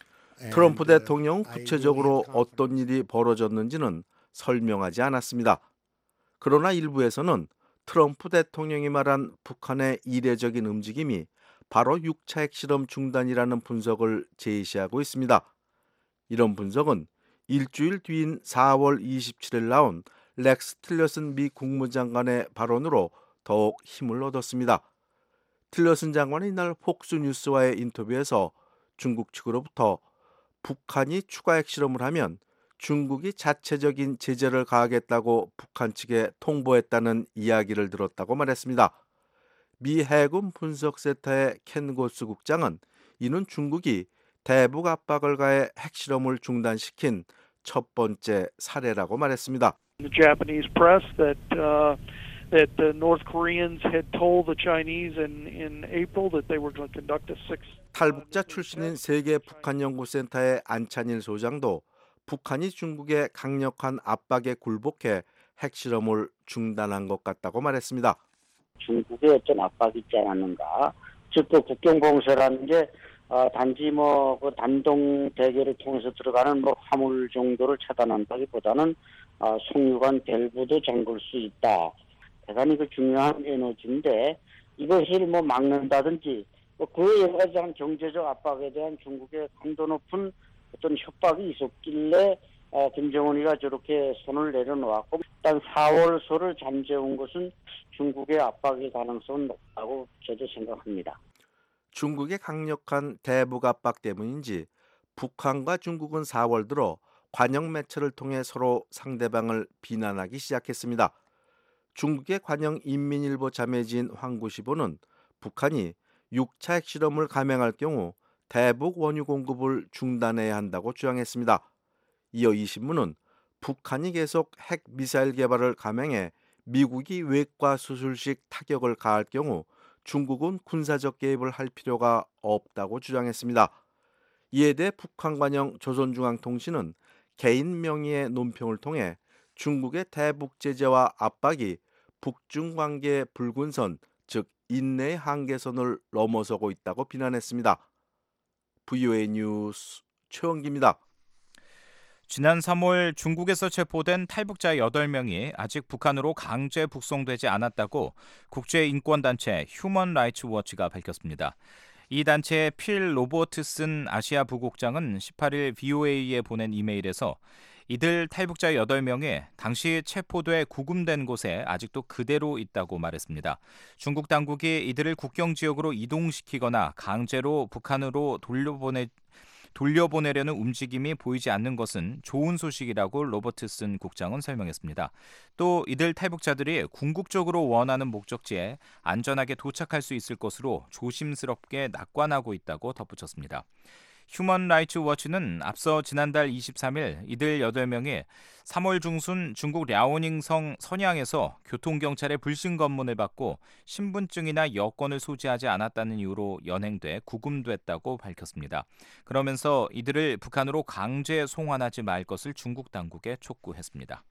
트럼프 대통령은 구체적으로 어떤 일이 벌어졌는지는 설명하지 않았습니다. 그러나 일부에서는 트럼프 대통령이 말한 북한의 이례적인 움직임이 바로 육 차 핵실험 중단이라는 분석을 제시하고 있습니다. 이런 분석은 일주일 뒤인 사월 이십칠일 나온 렉스 틸러슨 미 국무장관의 발언으로 더욱 힘을 얻었습니다. 틸러슨 장관은 이날 폭스뉴스와의 인터뷰에서 중국 측으로부터 북한이 추가 핵실험을 하면 중국이 자체적인 제재를 가하겠다고 북한 측에 통보했다는 이야기를 들었다고 말했습니다. 미 해군 분석센터의 켄 고스 국장은 이는 중국이 대북 압박을 가해 핵실험을 중단시킨 첫 번째 사례라고 말했습니다. The Japanese press that uh, that the North Koreans had told the Chinese in in April that they were going to conduct a six. 탈북자 출신인 세계 북한 연구센터의 안찬일 소장도 북한이 중국의 강력한 압박에 굴복해 핵실험을 중단한 것 같다고 말했습니다. 중국의 어떤 압박이 있지 않았는가? 즉 그 국경 봉쇄라는 게 어, 단지 뭐 그 단동 대결을 통해서 들어가는 뭐 화물 정도를 차단한다기보다는 어, 송유관 밸브도 잠글 수 있다. 대단히 그 중요한 에너지인데 이것을 뭐 막는다든지 뭐 그 여러 가지 경제적 압박에 대한 중국의 강도 높은 어떤 협박이 있었길래 어, 김정은이가 저렇게 손을 내려놓았고 일단 사월 소를 잠재운 것은 중국의 압박의 가능성은 높다고 저도 생각합니다. 중국의 강력한 대북 압박 때문인지 북한과 중국은 사월 들어 관영 매체를 통해 서로 상대방을 비난하기 시작했습니다. 중국의 관영 인민일보 자매지인 황구시보는 북한이 육 차 핵실험을 감행할 경우 대북 원유 공급을 중단해야 한다고 주장했습니다. 이어 이 신문은 북한이 계속 핵 미사일 개발을 감행해 미국이 외과 수술식 타격을 가할 경우 중국은 군사적 개입을 할 필요가 없다고 주장했습니다. 이에 대해 북한 관영 조선중앙통신은 개인 명의의 논평을 통해 중국의 대북 제재와 압박이 북중 관계의 붉은 선, 즉 인내의 한계선을 넘어서고 있다고 비난했습니다. 브이오에이 뉴스 최원기입니다. 지난 삼월 중국에서 체포된 탈북자 여덟 명이 아직 북한으로 강제 북송되지 않았다고 국제인권단체 휴먼 라이츠 워치가 밝혔습니다. 이 단체의 필 로버트슨 아시아 부국장은 십팔일 브이오에이에 보낸 이메일에서 이들 탈북자 여덟 명이 당시 체포돼 구금된 곳에 아직도 그대로 있다고 말했습니다. 중국 당국이 이들을 국경 지역으로 이동시키거나 강제로 북한으로 돌려보내 돌려보내려는 움직임이 보이지 않는 것은 좋은 소식이라고 로버트슨 국장은 설명했습니다. 또 이들 탈북자들이 궁극적으로 원하는 목적지에 안전하게 도착할 수 있을 것으로 조심스럽게 낙관하고 있다고 덧붙였습니다. 휴먼 라이츠 워치는 앞서 지난달 이십삼일 이들 여덟 명이 삼월 중순 중국 랴오닝성 선양에서 교통경찰의 불신 검문을 받고 신분증이나 여권을 소지하지 않았다는 이유로 연행돼 구금됐다고 밝혔습니다. 그러면서 이들을 북한으로 강제 송환하지 말 것을 중국 당국에 촉구했습니다.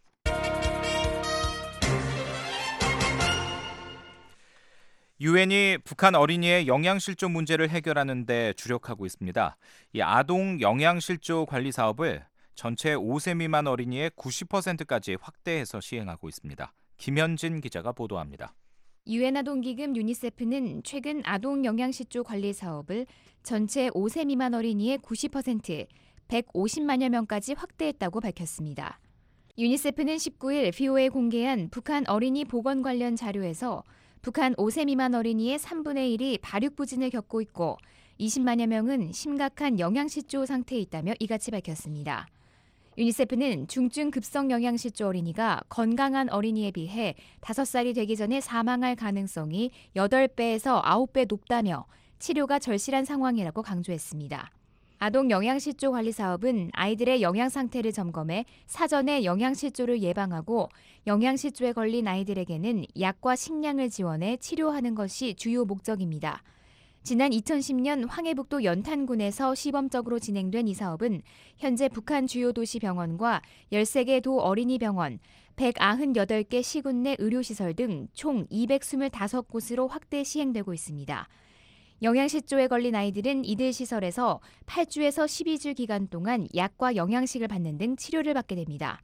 유엔이 북한 어린이의 영양실조 문제를 해결하는 데 주력하고 있습니다. 이 아동 영양실조 관리 사업을 전체 오 세 미만 어린이의 구십 퍼센트까지 확대해서 시행하고 있습니다. 김현진 기자가 보도합니다. 유엔 아동기금 유니세프는 최근 아동 영양실조 관리 사업을 전체 오 세 미만 어린이의 구십 퍼센트, 백오십만여 명까지 확대했다고 밝혔습니다. 유니세프는 십구 일 브이오에이에 공개한 북한 어린이 보건 관련 자료에서 북한 오 세 미만 어린이의 삼분의 일이 발육부진을 겪고 있고 이십만여 명은 심각한 영양실조 상태에 있다며 이같이 밝혔습니다. 유니세프는 중증 급성 영양실조 어린이가 건강한 어린이에 비해 다섯 살이 되기 전에 사망할 가능성이 여덟 배에서 아홉 배 높다며 치료가 절실한 상황이라고 강조했습니다. 아동 영양실조 관리 사업은 아이들의 영양 상태를 점검해 사전에 영양실조를 예방하고 영양실조에 걸린 아이들에게는 약과 식량을 지원해 치료하는 것이 주요 목적입니다. 지난 이천십 년 황해북도 연탄군에서 시범적으로 진행된 이 사업은 현재 북한 주요 도시 병원과 열세 개 도 어린이병원, 백구십팔 개 시군 내 의료시설 등 총 이백이십오 곳으로 확대 시행되고 있습니다. 영양실조에 걸린 아이들은 이들 시설에서 팔 주에서 십이 주 기간 동안 약과 영양식을 받는 등 치료를 받게 됩니다.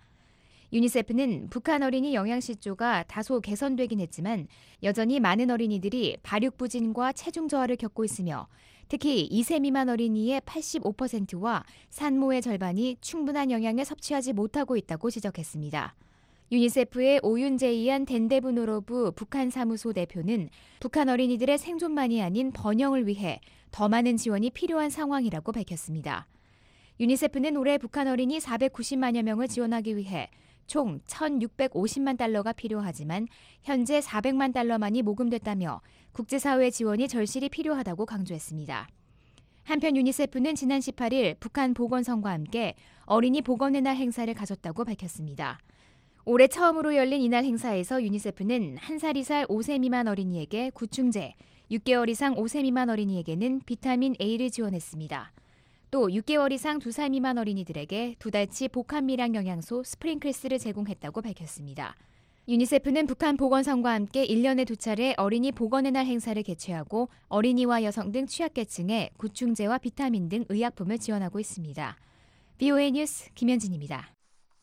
유니세프는 북한 어린이 영양실조가 다소 개선되긴 했지만 여전히 많은 어린이들이 발육부진과 체중 저하를 겪고 있으며 특히 이 세 미만 어린이의 팔십오 퍼센트와 산모의 절반이 충분한 영양을 섭취하지 못하고 있다고 지적했습니다. 유니세프의 오윤제이안 덴데브노로브 북한 사무소 대표는 북한 어린이들의 생존만이 아닌 번영을 위해 더 많은 지원이 필요한 상황이라고 밝혔습니다. 유니세프는 올해 북한 어린이 사백구십만여 명을 지원하기 위해 총 천육백오십만 달러가 필요하지만 현재 사백만 달러만이 모금됐다며 국제사회의 지원이 절실히 필요하다고 강조했습니다. 한편 유니세프는 지난 십팔 일 북한 보건성과 함께 어린이 보건의 날 행사를 가졌다고 밝혔습니다. 올해 처음으로 열린 이날 행사에서 유니세프는 한 살 이상 오 세 미만 어린이에게 구충제, 육 개월 이상 오 세 미만 어린이에게는 비타민 A를 지원했습니다. 또 육 개월 이상 두 살 미만 어린이들에게 두 달치 복합미량 영양소 스프링클스를 제공했다고 밝혔습니다. 유니세프는 북한 보건성과 함께 일 년에 두 차례 어린이 보건의 날 행사를 개최하고 어린이와 여성 등 취약계층에 구충제와 비타민 등 의약품을 지원하고 있습니다. 브이오에이 뉴스 김현진입니다.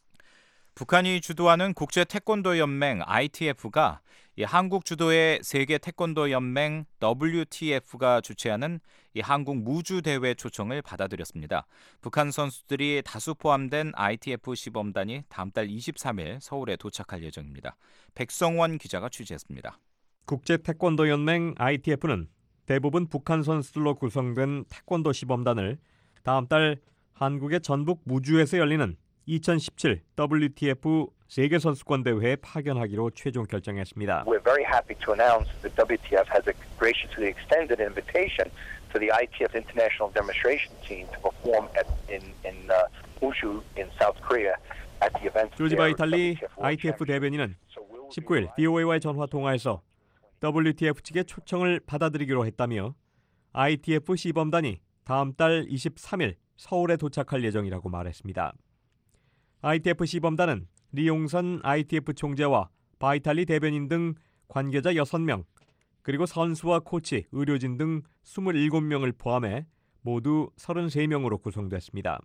북한이 주도하는 국제 태권도 연맹 아이티에프가 이 한국 주도의 세계 태권도 연맹 더블유티에프가 주최하는 이 한국 무주 대회 초청을 받아들였습니다. 북한 선수들이 다수 포함된 아이티에프 시범단이 다음 달 이십삼 일 서울에 도착할 예정입니다. 백성원 기자가 취재했습니다. 국제 태권도 연맹 아이티에프는 대부분 북한 선수들로 구성된 태권도 시범단을 다음 달 한국의 전북 무주에서 열리는 이천십칠 더블유티에프 세계 선수권 대회에 파견하기로 최종 결정했습니다. We're very happy to announce that 더블유티에프 has graciously extended an invitation to the 아이티에프 International Demonstration Team to perform at, in in uh, Wushu in South Korea at the event. 조지 바이탈리 아이티에프 대변인은 십구 일 브이오에이와의 전화 통화에서 더블유티에프 측의 초청을 받아들이기로 했다며 아이티에프 시범단이 다음 달 이십삼 일 서울에 도착할 예정이라고 말했습니다. 아이티에프 시범단은 리용선 아이티에프 총재와 바이탈리 대변인 등 관계자 여섯 명, 그리고 선수와 코치, 의료진 등 이십칠 명을 포함해 모두 서른세 명으로 구성됐습니다.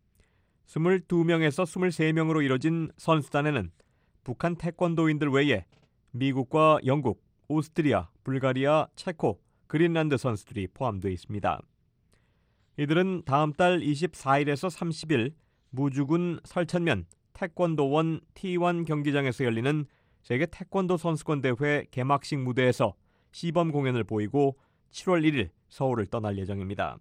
이십이 명에서 이십삼 명으로 이뤄진 선수단에는 북한 태권도인들 외에 미국과 영국, 오스트리아, 불가리아, 체코, 그린란드 선수들이 포함되어 있습니다. 이들은 다음 달 이십사 일에서 삼십 일 무주군 설천면 태권도원 티 원 경기장에서 열리는 세계 태권도 선수권 대회 개막식 무대에서 시범 공연을 보이고 칠월 일일 서울을 떠날 예정입니다.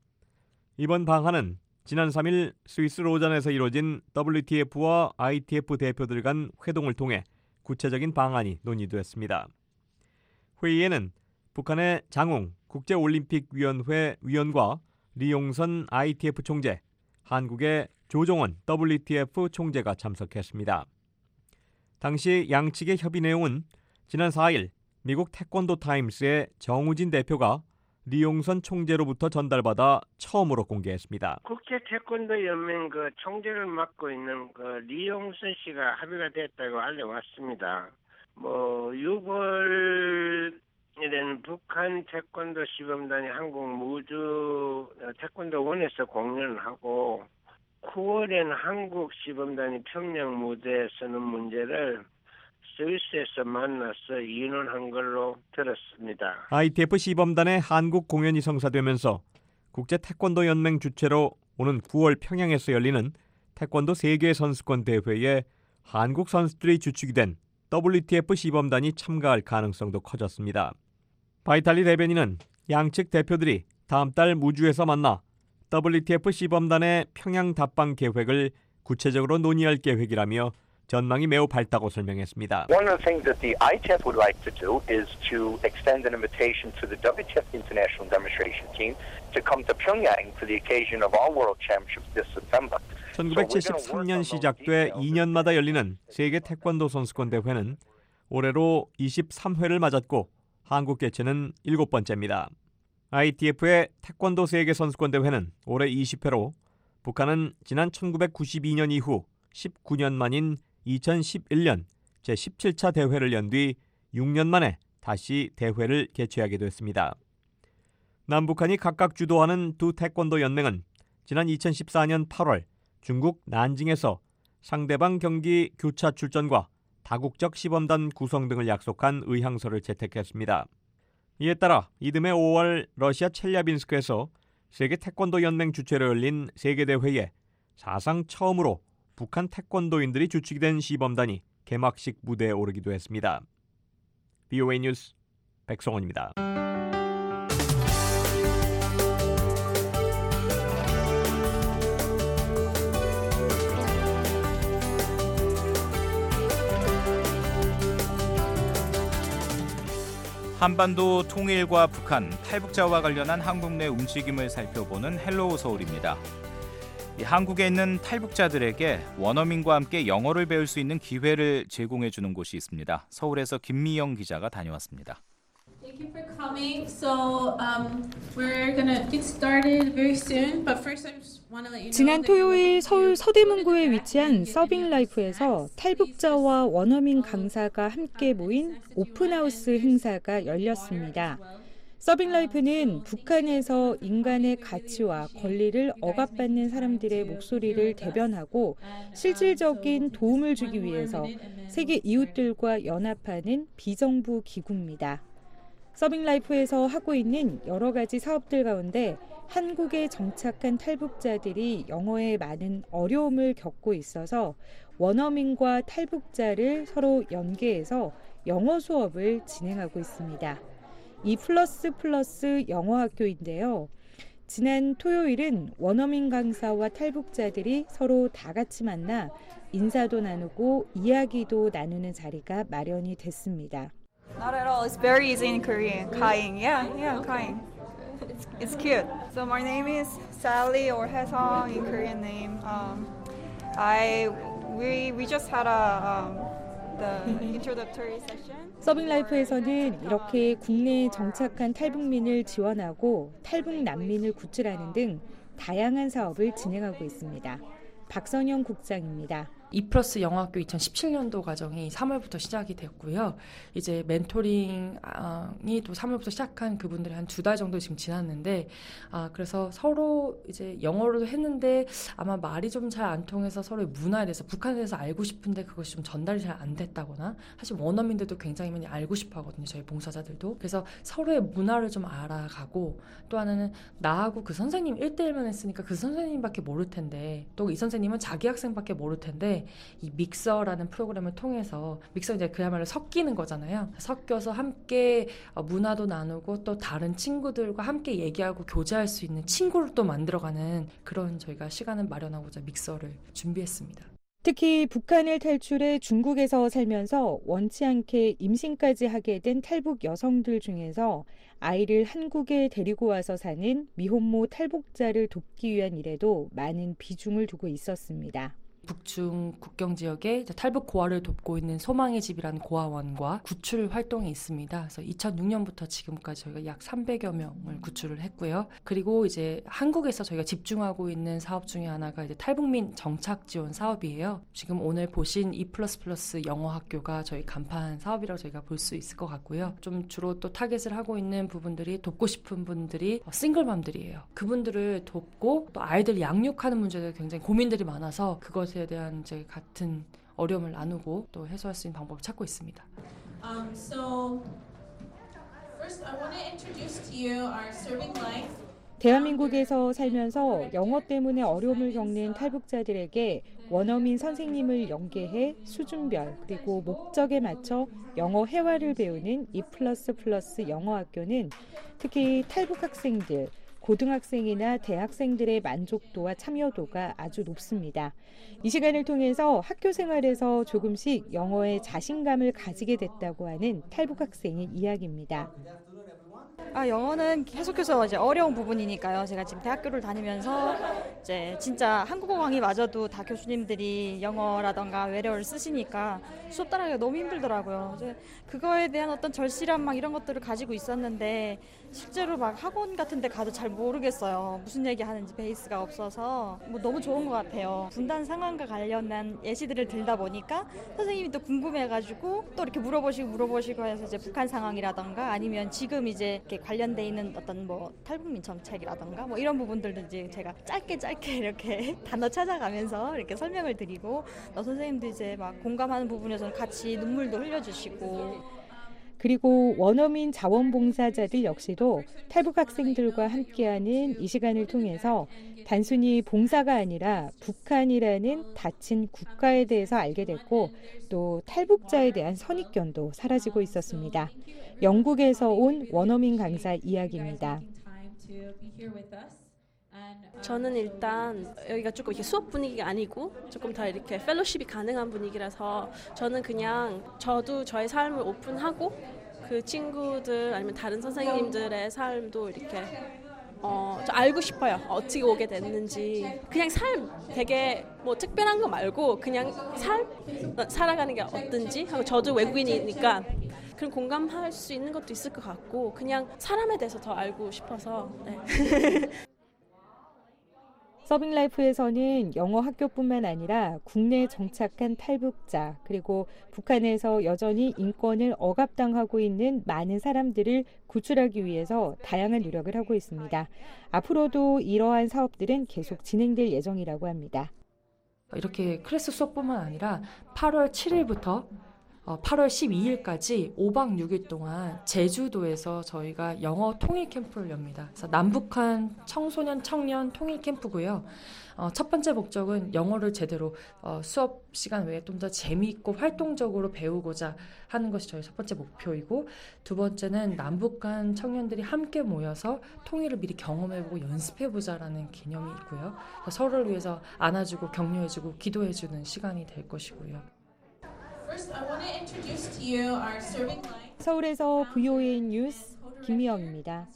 이번 방한은 지난 삼 일 스위스 로잔에서 이뤄진 더블유티에프와 아이티에프 대표들 간 회동을 통해 구체적인 방안이 논의됐습니다. 회의에는 북한의 장웅 국제올림픽위원회 위원과 리용선 아이티에프 총재, 한국의 조종원 더블유티에프 총재가 참석했습니다. 당시 양측의 협의 내용은 지난 사 일 미국 태권도 타임스의 정우진 대표가 리용선 총재로부터 전달받아 처음으로 공개했습니다. 국제 태권도 연맹 그 총재를 맡고 있는 그 리용선 씨가 합의가 됐다고 알려왔습니다. 뭐 유월에는 북한 태권도 시범단이 한국 무주 태권도 원에서 공연을 하고 구월에는 한국 시범단이 평양 무대에 서는 문제를 스위스에서 만나서 의논한 걸로 들었습니다. 아이티에프 시범단의 한국 공연이 성사되면서 국제 태권도 연맹 주최로 오는 구월 평양에서 열리는 태권도 세계 선수권 대회에 한국 선수들이 주축이 된 더블유티에프 시범단이 참가할 가능성도 커졌습니다. 바이탈리 대변인은 양측 대표들이 다음 달 무주에서 만나 더블유티에프 시범단의 평양 답방 계획을 구체적으로 논의할 계획이라며 전망이 매우 밝다고 설명했습니다. One of the things that the I T F would like to do is to extend an invitation to the W T F International Demonstration Team to come to Pyongyang for the occasion of our World Championships this September. 천구백칠십삼 년 시작돼 이 년마다 열리는 세계 태권도 선수권 대회는 올해로 이십삼 회를 맞았고 한국 개최는 일곱 번째입니다. 아이티에프의 태권도 세계 선수권 대회는 올해 이십 회로 북한은 지난 천구백구십이 년 이후 십구 년 만인 이천십일 년 제십칠 차 대회를 연 뒤 육 년 만에 다시 대회를 개최하게 됐습니다. 남북한이 각각 주도하는 두 태권도 연맹은 지난 이천십사 년 팔월 중국 난징에서 상대방 경기 교차 출전과 다국적 시범단 구성 등을 약속한 의향서를 채택했습니다. 이에 따라 이듬해 오월 러시아 첼야빈스크에서 세계 태권도 연맹 주최로 열린 세계대회에 사상 처음으로 북한 태권도인들이 주축이 된 시범단이 개막식 무대에 오르기도 했습니다. 브이오에이 뉴스 백성원입니다. 한반도 통일과 북한, 탈북자와 관련한 한국 내 움직임을 살펴보는 헬로우 서울입니다. 한국에 있는 탈북자들에게 원어민과 함께 영어를 배울 수 있는 기회를 제공해주는 곳이 있습니다. 서울에서 김미영 기자가 다녀왔습니다. Thank you for coming. So um, we're gonna get started very soon. But first, I just want to let you know. 지난 토요일 서울 서대문구에 위치한 서빙라이프에서 탈북자와 원어민 강사가 함께 모인 오픈하우스 행사가 열렸습니다. 서빙라이프는 북한에서 인간의 가치와 권리를 억압받는 사람들의 목소리를 대변하고 실질적인 도움을 주기 위해서 세계 이웃들과 연합하는 비정부 기구입니다. 서빙라이프에서 하고 있는 여러 가지 사업들 가운데 한국에 정착한 탈북자들이 영어에 많은 어려움을 겪고 있어서 원어민과 탈북자를 서로 연계해서 영어 수업을 진행하고 있습니다. 이 플러스 플러스 영어학교인데요. 지난 토요일은 원어민 강사와 탈북자들이 서로 다 같이 만나 인사도 나누고 이야기도 나누는 자리가 마련이 됐습니다. Not at all. It's very easy in Korean. Kaing. Yeah, yeah, kaing. It's, it's cute. So my name is Sally or Haesong in Korean name. Um, I we we just had a um, the introductory session. 서빙라이프에서는 이렇게 국내에 정착한 탈북민을 지원하고 탈북 난민을 구출하는 등 다양한 사업을 진행하고 있습니다. 박선영 국장입니다. 이 플러스 영어학교 이천십칠 년도 과정이 삼월부터 시작이 됐고요. 이제 멘토링이 또 삼월부터 시작한 그분들이 한 두 달 정도 지금 지났는데, 아, 그래서 서로 이제 영어로도 했는데 아마 말이 좀 잘 안 통해서 서로의 문화에 대해서 북한에 대해서 알고 싶은데 그것이 좀 전달이 잘 안 됐다거나, 사실 원어민들도 굉장히 많이 알고 싶어 하거든요. 저희 봉사자들도. 그래서 서로의 문화를 좀 알아가고, 또 하나는 나하고 그 선생님 일 대일만 했으니까 그 선생님밖에 모를 텐데, 또 이 선생님은 자기 학생밖에 모를 텐데, 이 믹서라는 프로그램을 통해서, 믹서 이제 그야말로 섞이는 거잖아요. 섞여서 함께 문화도 나누고 또 다른 친구들과 함께 얘기하고 교제할 수 있는 친구를 또 만들어가는 그런 저희가 시간을 마련하고자 믹서를 준비했습니다. 특히 북한을 탈출해 중국에서 살면서 원치 않게 임신까지 하게 된 탈북 여성들 중에서 아이를 한국에 데리고 와서 사는 미혼모 탈북자를 돕기 위한 일에도 많은 비중을 두고 있었습니다. 북중 국경 지역에 탈북 고아를 돕고 있는 소망의 집이라는 고아원과 구출 활동이 있습니다. 그래서 이천육 년부터 지금까지 저희가 약 삼백여 명을 구출을 했고요. 그리고 이제 한국에서 저희가 집중하고 있는 사업 중에 하나가 이제 탈북민 정착 지원 사업이에요. 지금 오늘 보신 이 플러스 플러스 영어 학교가 저희 간판 사업이라고 저희가 볼 수 있을 것 같고요. 좀 주로 또 타겟을 하고 있는 부분들이, 돕고 싶은 분들이 싱글맘들이에요. 그분들을 돕고 또 아이들 양육하는 문제에 굉장히 고민들이 많아서 그것 에 대한 이제 같은 어려움을 나누고 또 해소할 수 있는 방법을 찾고 있습니다. Um, so first, I want to introduce to you our Serving Life. 대한민국에서 살면서 영어 때문에 어려움을 겪는 탈북자들에게 원어민 선생님을 연계해 수준별 그리고 목적에 맞춰 영어 회화를 배우는 이 플러스 플러스 영어학교는 특히 탈북 학생들, 고등학생이나 대학생들의 만족도와 참여도가 아주 높습니다. 이 시간을 통해서 학교 생활에서 조금씩 영어에 자신감을 가지게 됐다고 하는 탈북 학생의 이야기입니다. 아, 영어는 계속해서 이제 어려운 부분이니까요. 제가 지금 대학교를 다니면서 이제 진짜 한국어 강의마저도 다 교수님들이 영어라던가 외래어를 쓰시니까 수업 따라가기가 너무 힘들더라고요. 이제 그거에 대한 어떤 절실함 막 이런 것들을 가지고 있었는데 실제로 막 학원 같은 데 가도 잘 모르겠어요. 무슨 얘기 하는지 베이스가 없어서 뭐 너무 좋은 것 같아요. 분단 상황과 관련한 예시들을 들다 보니까 선생님이 또 궁금해가지고 또 이렇게 물어보시고 물어보시고 해서 이제 북한 상황이라던가 아니면 지금 이제 이렇게 관련돼 있는 어떤 뭐 탈북민 정책이라던가 뭐 이런 부분들도 이제 제가 짧게 짧게 이렇게 단어 찾아가면서 이렇게 설명을 드리고 또 선생님도 이제 막 공감하는 부분에서는 같이 눈물도 흘려주시고. 그리고 원어민 자원봉사자들 역시도 탈북 학생들과 함께하는 이 시간을 통해서 단순히 봉사가 아니라 북한이라는 닫힌 국가에 대해서 알게 됐고 또 탈북자에 대한 선입견도 사라지고 있었습니다. 영국에서 온 원어민 강사 이야기입니다. 저는 일단 여기가 조금 이렇게 수업 분위기가 아니고 조금 더 이렇게 펠로십이 가능한 분위기라서 저는 그냥 저도 저의 삶을 오픈하고 그 친구들 아니면 다른 선생님들의 삶도 이렇게 어, 좀 알고 싶어요. 어떻게 오게 됐는지. 그냥 삶 되게 뭐 특별한 거 말고 그냥 삶 살아가는 게 어떤지 하고 저도 외국인이니까 그런 공감할 수 있는 것도 있을 것 같고 그냥 사람에 대해서 더 알고 싶어서 네. 서빙라이프에서는 영어 학교뿐만 아니라 국내에 정착한 탈북자 그리고 북한에서 여전히 인권을 억압당하고 있는 많은 사람들을 구출하기 위해서 다양한 노력을 하고 있습니다. 앞으로도 이러한 사업들은 계속 진행될 예정이라고 합니다. 이렇게 클래스 수업뿐만 아니라 팔월 칠일부터 팔월 십이일까지 오박 육일 동안 제주도에서 저희가 영어 통일 캠프를 엽니다. 그래서 남북한 청소년 청년 통일 캠프고요. 어, 첫 번째 목적은 영어를 제대로 어, 수업 시간 외에 좀 더 재미있고 활동적으로 배우고자 하는 것이 저희 첫 번째 목표이고 두 번째는 남북한 청년들이 함께 모여서 통일을 미리 경험해보고 연습해보자라는 개념이 있고요. 서로를 위해서 안아주고 격려해주고 기도해주는 시간이 될 것이고요. 서울에서 브이오에이 뉴스 김미영입니다.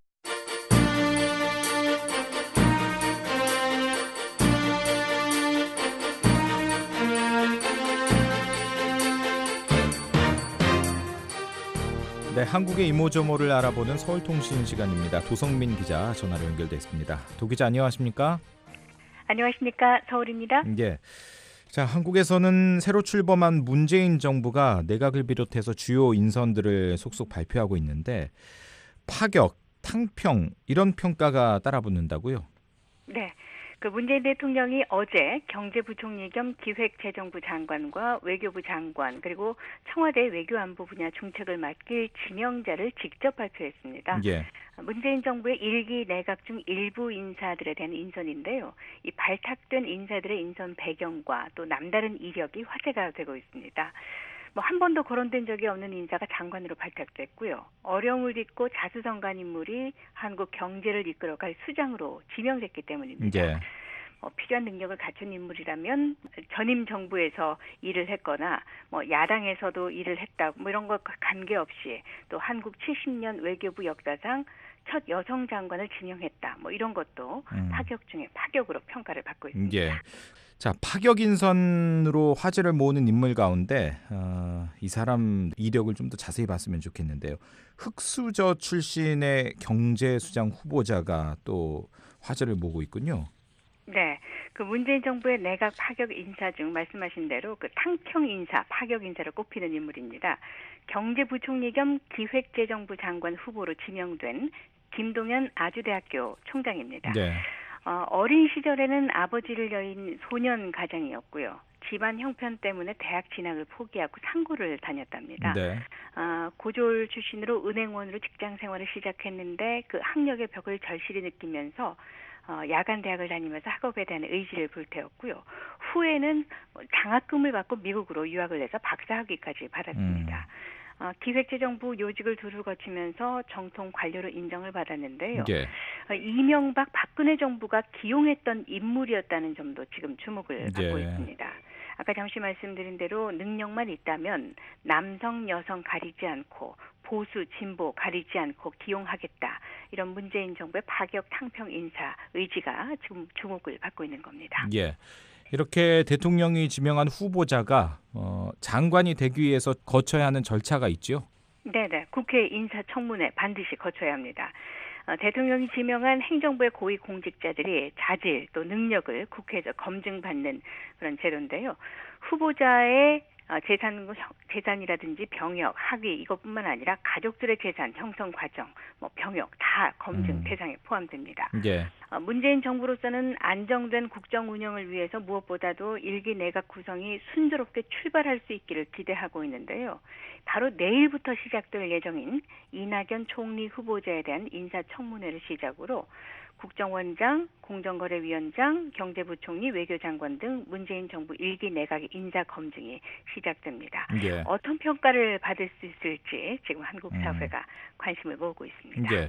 네, 한국의 이모저모를 알아보는 서울통신 시간입니다. 도성민 기자 전화로 연결됐습니다. 도 기자 안녕하십니까? 안녕하십니까? 서울입니다. 예. 자, 한국에서는 새로 출범한 문재인 정부가 내각을 비롯해서 주요 인선들을 속속 발표하고 있는데 파격, 탕평 이런 평가가 따라붙는다고요? 네. 그 문재인 대통령이 어제 경제부총리 겸 기획재정부 장관과 외교부 장관 그리고 청와대 외교안보 분야 중책을 맡길 지명자를 직접 발표했습니다. 예. 문재인 정부의 일기 내각 중 일부 인사들에 대한 인선인데요. 이 발탁된 인사들의 인선 배경과 또 남다른 이력이 화제가 되고 있습니다. 뭐 한 번도 거론된 적이 없는 인사가 장관으로 발탁됐고요. 어려움을 딛고 자수성가한 인물이 한국 경제를 이끌어갈 수장으로 지명됐기 때문입니다. 예. 어, 필요한 능력을 갖춘 인물이라면 전임 정부에서 일을 했거나 뭐 야당에서도 일을 했다 뭐 이런 것 관계없이 또 한국 칠십 년 외교부 역사상 첫 여성 장관을 지명했다 뭐 이런 것도 음. 파격 중에 파격으로 평가를 받고 있습니다. 예. 자, 파격 인선으로 화제를 모으는 인물 가운데 어, 이 사람 이력을 좀 더 자세히 봤으면 좋겠는데요. 흑수저 출신의 경제수장 후보자가 또 화제를 모으고 있군요. 네, 그 문재인 정부의 내각 파격 인사 중 말씀하신 대로 그 탕평 인사, 파격 인사를 꼽히는 인물입니다. 경제부총리 겸 기획재정부 장관 후보로 지명된 김동연 아주대학교 총장입니다. 네. 어, 어린 시절에는 아버지를 여인 소년 가장이었고요. 집안 형편 때문에 대학 진학을 포기하고 상고를 다녔답니다. 네. 아, 고졸 출신으로 은행원으로 직장 생활을 시작했는데 그 학력의 벽을 절실히 느끼면서 어, 야간 대학을 다니면서 학업에 대한 의지를 불태웠고요. 후에는 장학금을 받고 미국으로 유학을 해서 박사학위까지 받았습니다. 음. 어, 기획재정부 요직을 두루 거치면서 정통 관료로 인정을 받았는데요. 예. 어, 이명박 박근혜 정부가 기용했던 인물이었다는 점도 지금 주목을 받고 예. 있습니다. 아까 잠시 말씀드린 대로 능력만 있다면 남성, 여성 가리지 않고 보수, 진보 가리지 않고 기용하겠다. 이런 문재인 정부의 파격 탕평 인사 의지가 지금 주목을 받고 있는 겁니다. 예. 이렇게 대통령이 지명한 후보자가 어, 장관이 되기 위해서 거쳐야 하는 절차가 있죠? 네네. 국회 인사청문회 반드시 거쳐야 합니다. 어, 대통령이 지명한 행정부의 고위 공직자들이 자질 또 능력을 국회에서 검증받는 그런 제도인데요. 후보자의 어, 재산, 재산이라든지 병역, 학위 이것뿐만 아니라 가족들의 재산 형성 과정, 뭐 병역 다 검증 음. 대상에 포함됩니다. 예. 어, 문재인 정부로서는 안정된 국정 운영을 위해서 무엇보다도 일기 내각 구성이 순조롭게 출발할 수 있기를 기대하고 있는데요. 바로 내일부터 시작될 예정인 이낙연 총리 후보자에 대한 인사청문회를 시작으로 국정원장, 공정거래위원장, 경제부총리, 외교장관 등 문재인 정부 일기 내각의 인사 검증이 시작됩니다. 예. 어떤 평가를 받을 수 있을지 지금 한국 사회가 음. 관심을 모으고 있습니다. 예.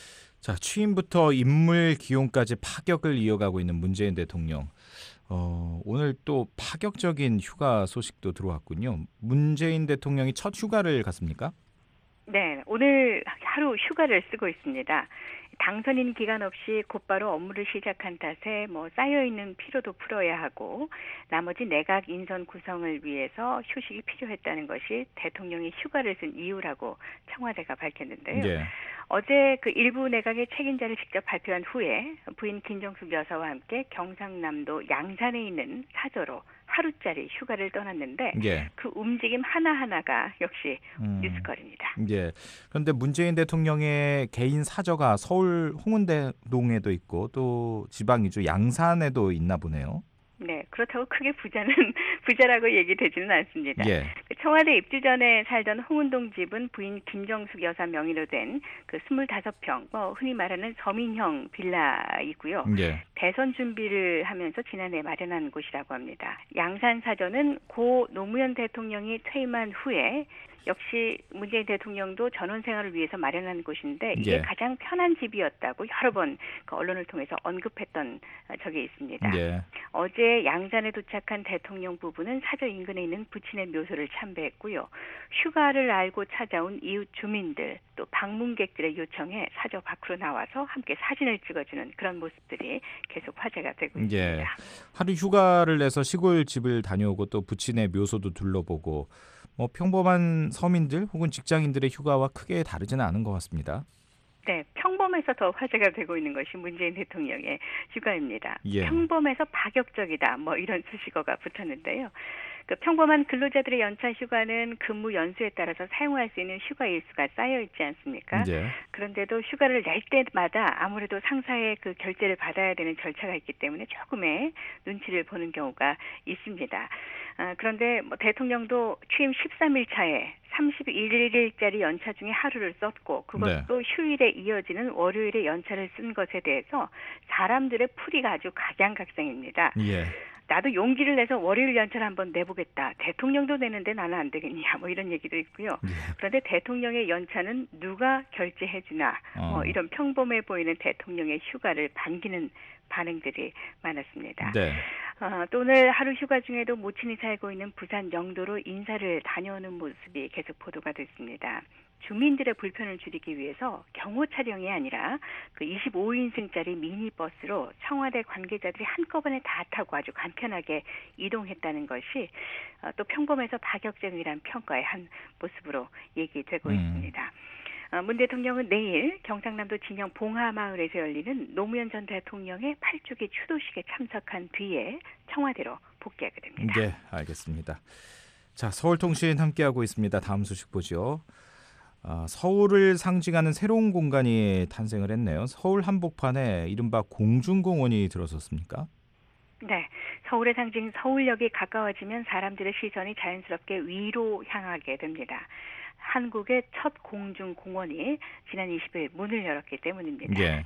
자, 취임부터 인물 기용까지 파격을 이어가고 있는 문재인 대통령. 어, 오늘 또 파격적인 휴가 소식도 들어왔군요. 문재인 대통령이 첫 휴가를 갔습니까? 네, 오늘 하루 휴가를 쓰고 있습니다. 당선인 기간 없이 곧바로 업무를 시작한 탓에 뭐 쌓여있는 피로도 풀어야 하고 나머지 내각 인선 구성을 위해서 휴식이 필요했다는 것이 대통령이 휴가를 쓴 이유라고 청와대가 밝혔는데요. 네. 어제 그 일부 내각의 책임자를 직접 발표한 후에 부인 김정숙 여사와 함께 경상남도 양산에 있는 사저로 하루짜리 휴가를 떠났는데 예. 그 움직임 하나하나가 역시 음. 뉴스거리입니다. 예. 그런데 문재인 대통령의 개인 사저가 서울 홍은대동에도 있고 또 지방이죠. 양산에도 있나 보네요. 네, 그렇다고 크게 부자는 부자라고 얘기되지는 않습니다. 예. 청와대 입주 전에 살던 홍은동 집은 부인 김정숙 여사 명의로 된 그 스물다섯 평, 뭐 흔히 말하는 서민형 빌라이고요. 예. 대선 준비를 하면서 지난해 마련한 곳이라고 합니다. 양산 사저는 고 노무현 대통령이 퇴임한 후에 역시 문재인 대통령도 전원 생활을 위해서 마련한 곳인데 이게 예. 가장 편한 집이었다고 여러 번 그 언론을 통해서 언급했던 적이 있습니다. 예. 어제 양산에 도착한 대통령 부부는 사저 인근에 있는 부친의 묘소를 참배했고요. 휴가를 알고 찾아온 이웃 주민들 또 방문객들의 요청에 사저 밖으로 나와서 함께 사진을 찍어주는 그런 모습들이 계속 화제가 되고 있습니다. 예. 하루 휴가를 내서 시골 집을 다녀오고 또 부친의 묘소도 둘러보고 뭐 평범한 서민들 혹은 직장인들의 휴가와 크게 다르지는 않은 것 같습니다. 네, 평범해서 더 화제가 되고 있는 것이 문재인 대통령의 휴가입니다. 예. 평범해서 파격적이다, 뭐 이런 수식어가 붙었는데요. 그 평범한 근로자들의 연차 휴가는 근무 연수에 따라서 사용할 수 있는 휴가 일수가 쌓여 있지 않습니까? 예. 그런데도 휴가를 낼 때마다 아무래도 상사의 그 결제를 받아야 되는 절차가 있기 때문에 조금의 눈치를 보는 경우가 있습니다. 아, 그런데 뭐 대통령도 취임 십삼 일 차에 삼십일 일짜리 연차 중에 하루를 썼고 그것도 네. 휴일에 이어지는 월요일에 연차를 쓴 것에 대해서 사람들의 풀이가 아주 각양각색입니다. 예. 나도 용기를 내서 월요일 연차를 한번 내보겠다. 대통령도 내는데 나는 안 되겠냐. 뭐 이런 얘기도 있고요. 예. 그런데 대통령의 연차는 누가 결제해 주나. 어. 뭐 이런 평범해 보이는 대통령의 휴가를 반기는 반응들이 많았습니다. 네. 어, 또 오늘 하루 휴가 중에도 모친이 살고 있는 부산 영도로 인사를 다녀오는 모습이 계속 보도가 됐습니다. 주민들의 불편을 줄이기 위해서 경호 차량이 아니라 그 이십오 인승짜리 미니버스로 청와대 관계자들이 한꺼번에 다 타고 아주 간편하게 이동했다는 것이 어, 또 평범해서 파격적이라는 평가의 한 모습으로 얘기되고 음. 있습니다. 어, 문 대통령은 내일 경상남도 진영 봉하마을에서 열리는 노무현 전 대통령의 팔주기 추도식에 참석한 뒤에 청와대로 복귀하게 됩니다. 네, 알겠습니다. 자, 서울통신 함께하고 있습니다. 다음 소식 보죠. 아, 서울을 상징하는 새로운 공간이 탄생을 했네요. 서울 한복판에 이른바 공중공원이 들어섰습니까? 네, 서울의 상징 서울역이 가까워지면 사람들의 시선이 자연스럽게 위로 향하게 됩니다. 한국의 첫 공중공원이 지난 이십 일 문을 열었기 때문입니다. 예.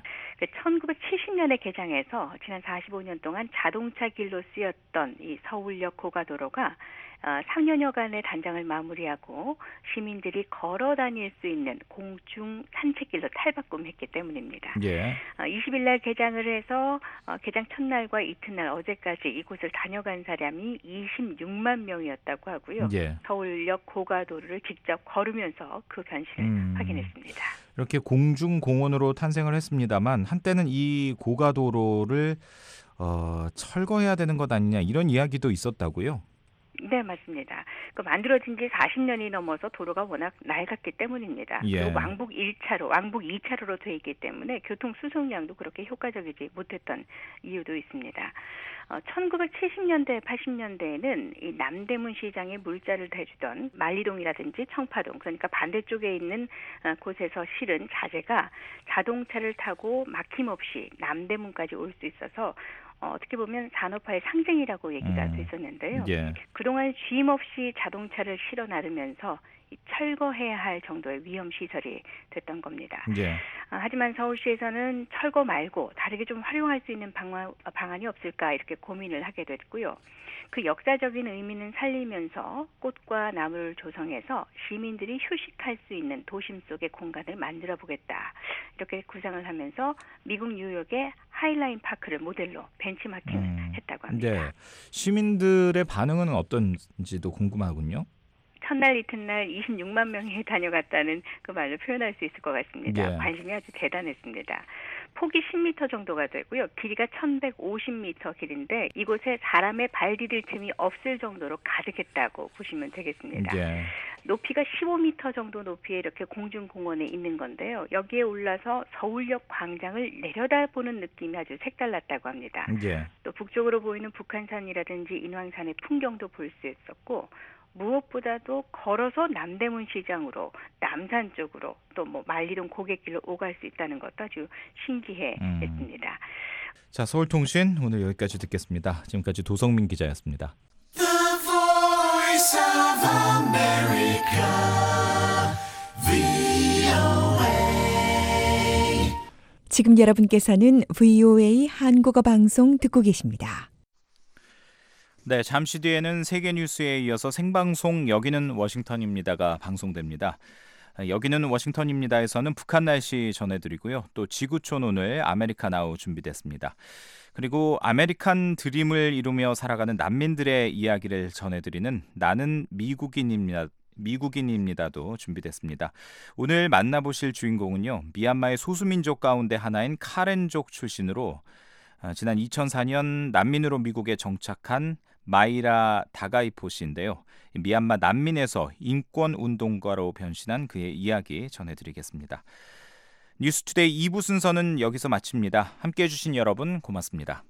천구백칠십 년에 개장해서 지난 사십오 년 동안 자동차 길로 쓰였던 이 서울역 고가도로가 삼 년여간의 단장을 마무리하고 시민들이 걸어 다닐 수 있는 공중 산책길로 탈바꿈했기 때문입니다. 예. 이십 일 날 개장을 해서 개장 첫날과 이튿날 어제까지 이곳을 다녀간 사람이 이십육만 명이었다고 하고요. 예. 서울역 고가도로를 직접 걸으면서 그 변신을 음. 확인했습니다. 이렇게 공중공원으로 탄생을 했습니다만 한때는 이 고가도로를 어, 철거해야 되는 것 아니냐 이런 이야기도 있었다고요? 네, 맞습니다. 그 만들어진 지 사십 년이 넘어서 도로가 워낙 낡았기 때문입니다. 예. 그리고 왕복 일 차로, 왕복 이 차로로 돼 있기 때문에 교통 수송량도 그렇게 효과적이지 못했던 이유도 있습니다. 어, 천구백칠십 년대, 팔십 년대에는 이 남대문 시장에 물자를 대주던 만리동이라든지 청파동, 그러니까 반대쪽에 있는 어, 곳에서 실은 자재가 자동차를 타고 막힘없이 남대문까지 올 수 있어서 어, 어떻게 보면 산업화의 상징이라고 얘기가 음. 됐었는데요. 예. 그동안 쉼 없이 자동차를 실어 나르면서 이 철거해야 할 정도의 위험 시설이 됐던 겁니다. 예. 아, 하지만 서울시에서는 철거 말고 다르게 좀 활용할 수 있는 방안, 방안이 없을까 이렇게 고민을 하게 됐고요. 그 역사적인 의미는 살리면서 꽃과 나무를 조성해서 시민들이 휴식할 수 있는 도심 속의 공간을 만들어 보겠다. 이렇게 구상을 하면서 미국 뉴욕의 하이라인 파크를 모델로 벤치마킹을 음. 했다고 합니다. 네. 시민들의 반응은 어떤지도 궁금하군요. 첫날 이튿날 이십육만 명이 다녀갔다는 그 말로 표현할 수 있을 것 같습니다. 예. 관심이 아주 대단했습니다. 폭이 십 미터 정도가 되고요. 길이가 천백오십 미터 길인데 이곳에 사람의 발 디딜 틈이 없을 정도로 가득했다고 보시면 되겠습니다. 예. 높이가 십오 미터 정도 높이에 이렇게 공중공원에 있는 건데요. 여기에 올라서 서울역 광장을 내려다보는 느낌이 아주 색달랐다고 합니다. 예. 또 북쪽으로 보이는 북한산이라든지 인왕산의 풍경도 볼 수 있었고 무엇보다도 걸어서 남대문 시장으로 남산 쪽으로 또 뭐 만리동 고갯길로 오갈 수 있다는 것도 아주 신기해했습니다. 음. 자, 서울통신 오늘 여기까지 듣겠습니다. 지금까지 도성민 기자였습니다. The Voice of America, 브이오에이. 지금 여러분께서는 브이오에이 한국어 방송 듣고 계십니다. 네, 잠시 뒤에는 세계 뉴스에 이어서 생방송 여기는 워싱턴입니다가 방송됩니다. 여기는 워싱턴입니다에서는 북한 날씨 전해드리고요. 또 지구촌 오늘 아메리카나우 준비됐습니다. 그리고 아메리칸 드림을 이루며 살아가는 난민들의 이야기를 전해드리는 나는 미국인입니다. 미국인입니다도 준비됐습니다. 오늘 만나보실 주인공은요. 미얀마의 소수민족 가운데 하나인 카렌족 출신으로 지난 이천사 년 난민으로 미국에 정착한 마이라 다가이포 씨인데요. 미얀마 난민에서 인권운동가로 변신한 그의 이야기 전해드리겠습니다. 뉴스투데이 이 부 순서는 여기서 마칩니다. 함께해 주신 여러분 고맙습니다.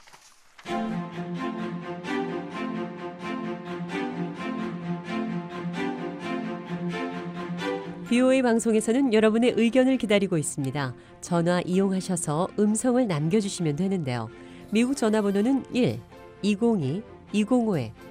브이오에이 방송에서는 여러분의 의견을 기다리고 있습니다. 전화 이용하셔서 음성을 남겨주시면 되는데요. 미국 전화번호는 일 이공이 이공오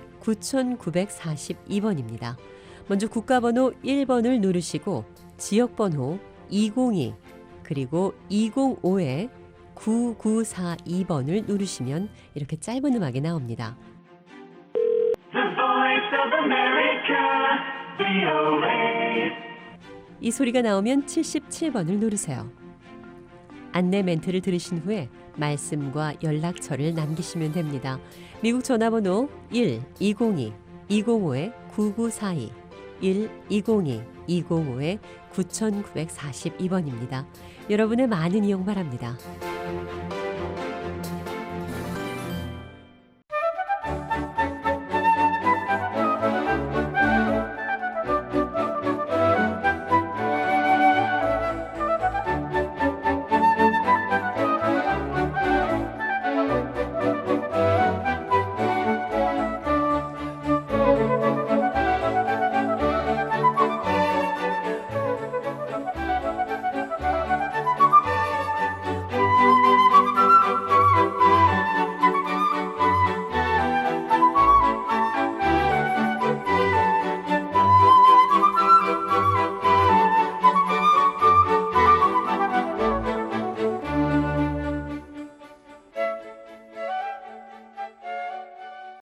구구사이 번입니다. 먼저 국가번호 일 번을 누르시고 지역번호 이공이 그리고 이공오 구구사이 번을 누르시면 이렇게 짧은 음악이 나옵니다. The Voice of America, 브이오에이. 이 소리가 나오면 칠십칠 번을 누르세요. 안내 멘트를 들으신 후에 말씀과 연락처를 남기시면 됩니다. 미국 전화번호 일 이공이 이공오 구구사이 일 이공이 이공오 구구사이 번입니다. 여러분의 많은 이용 바랍니다.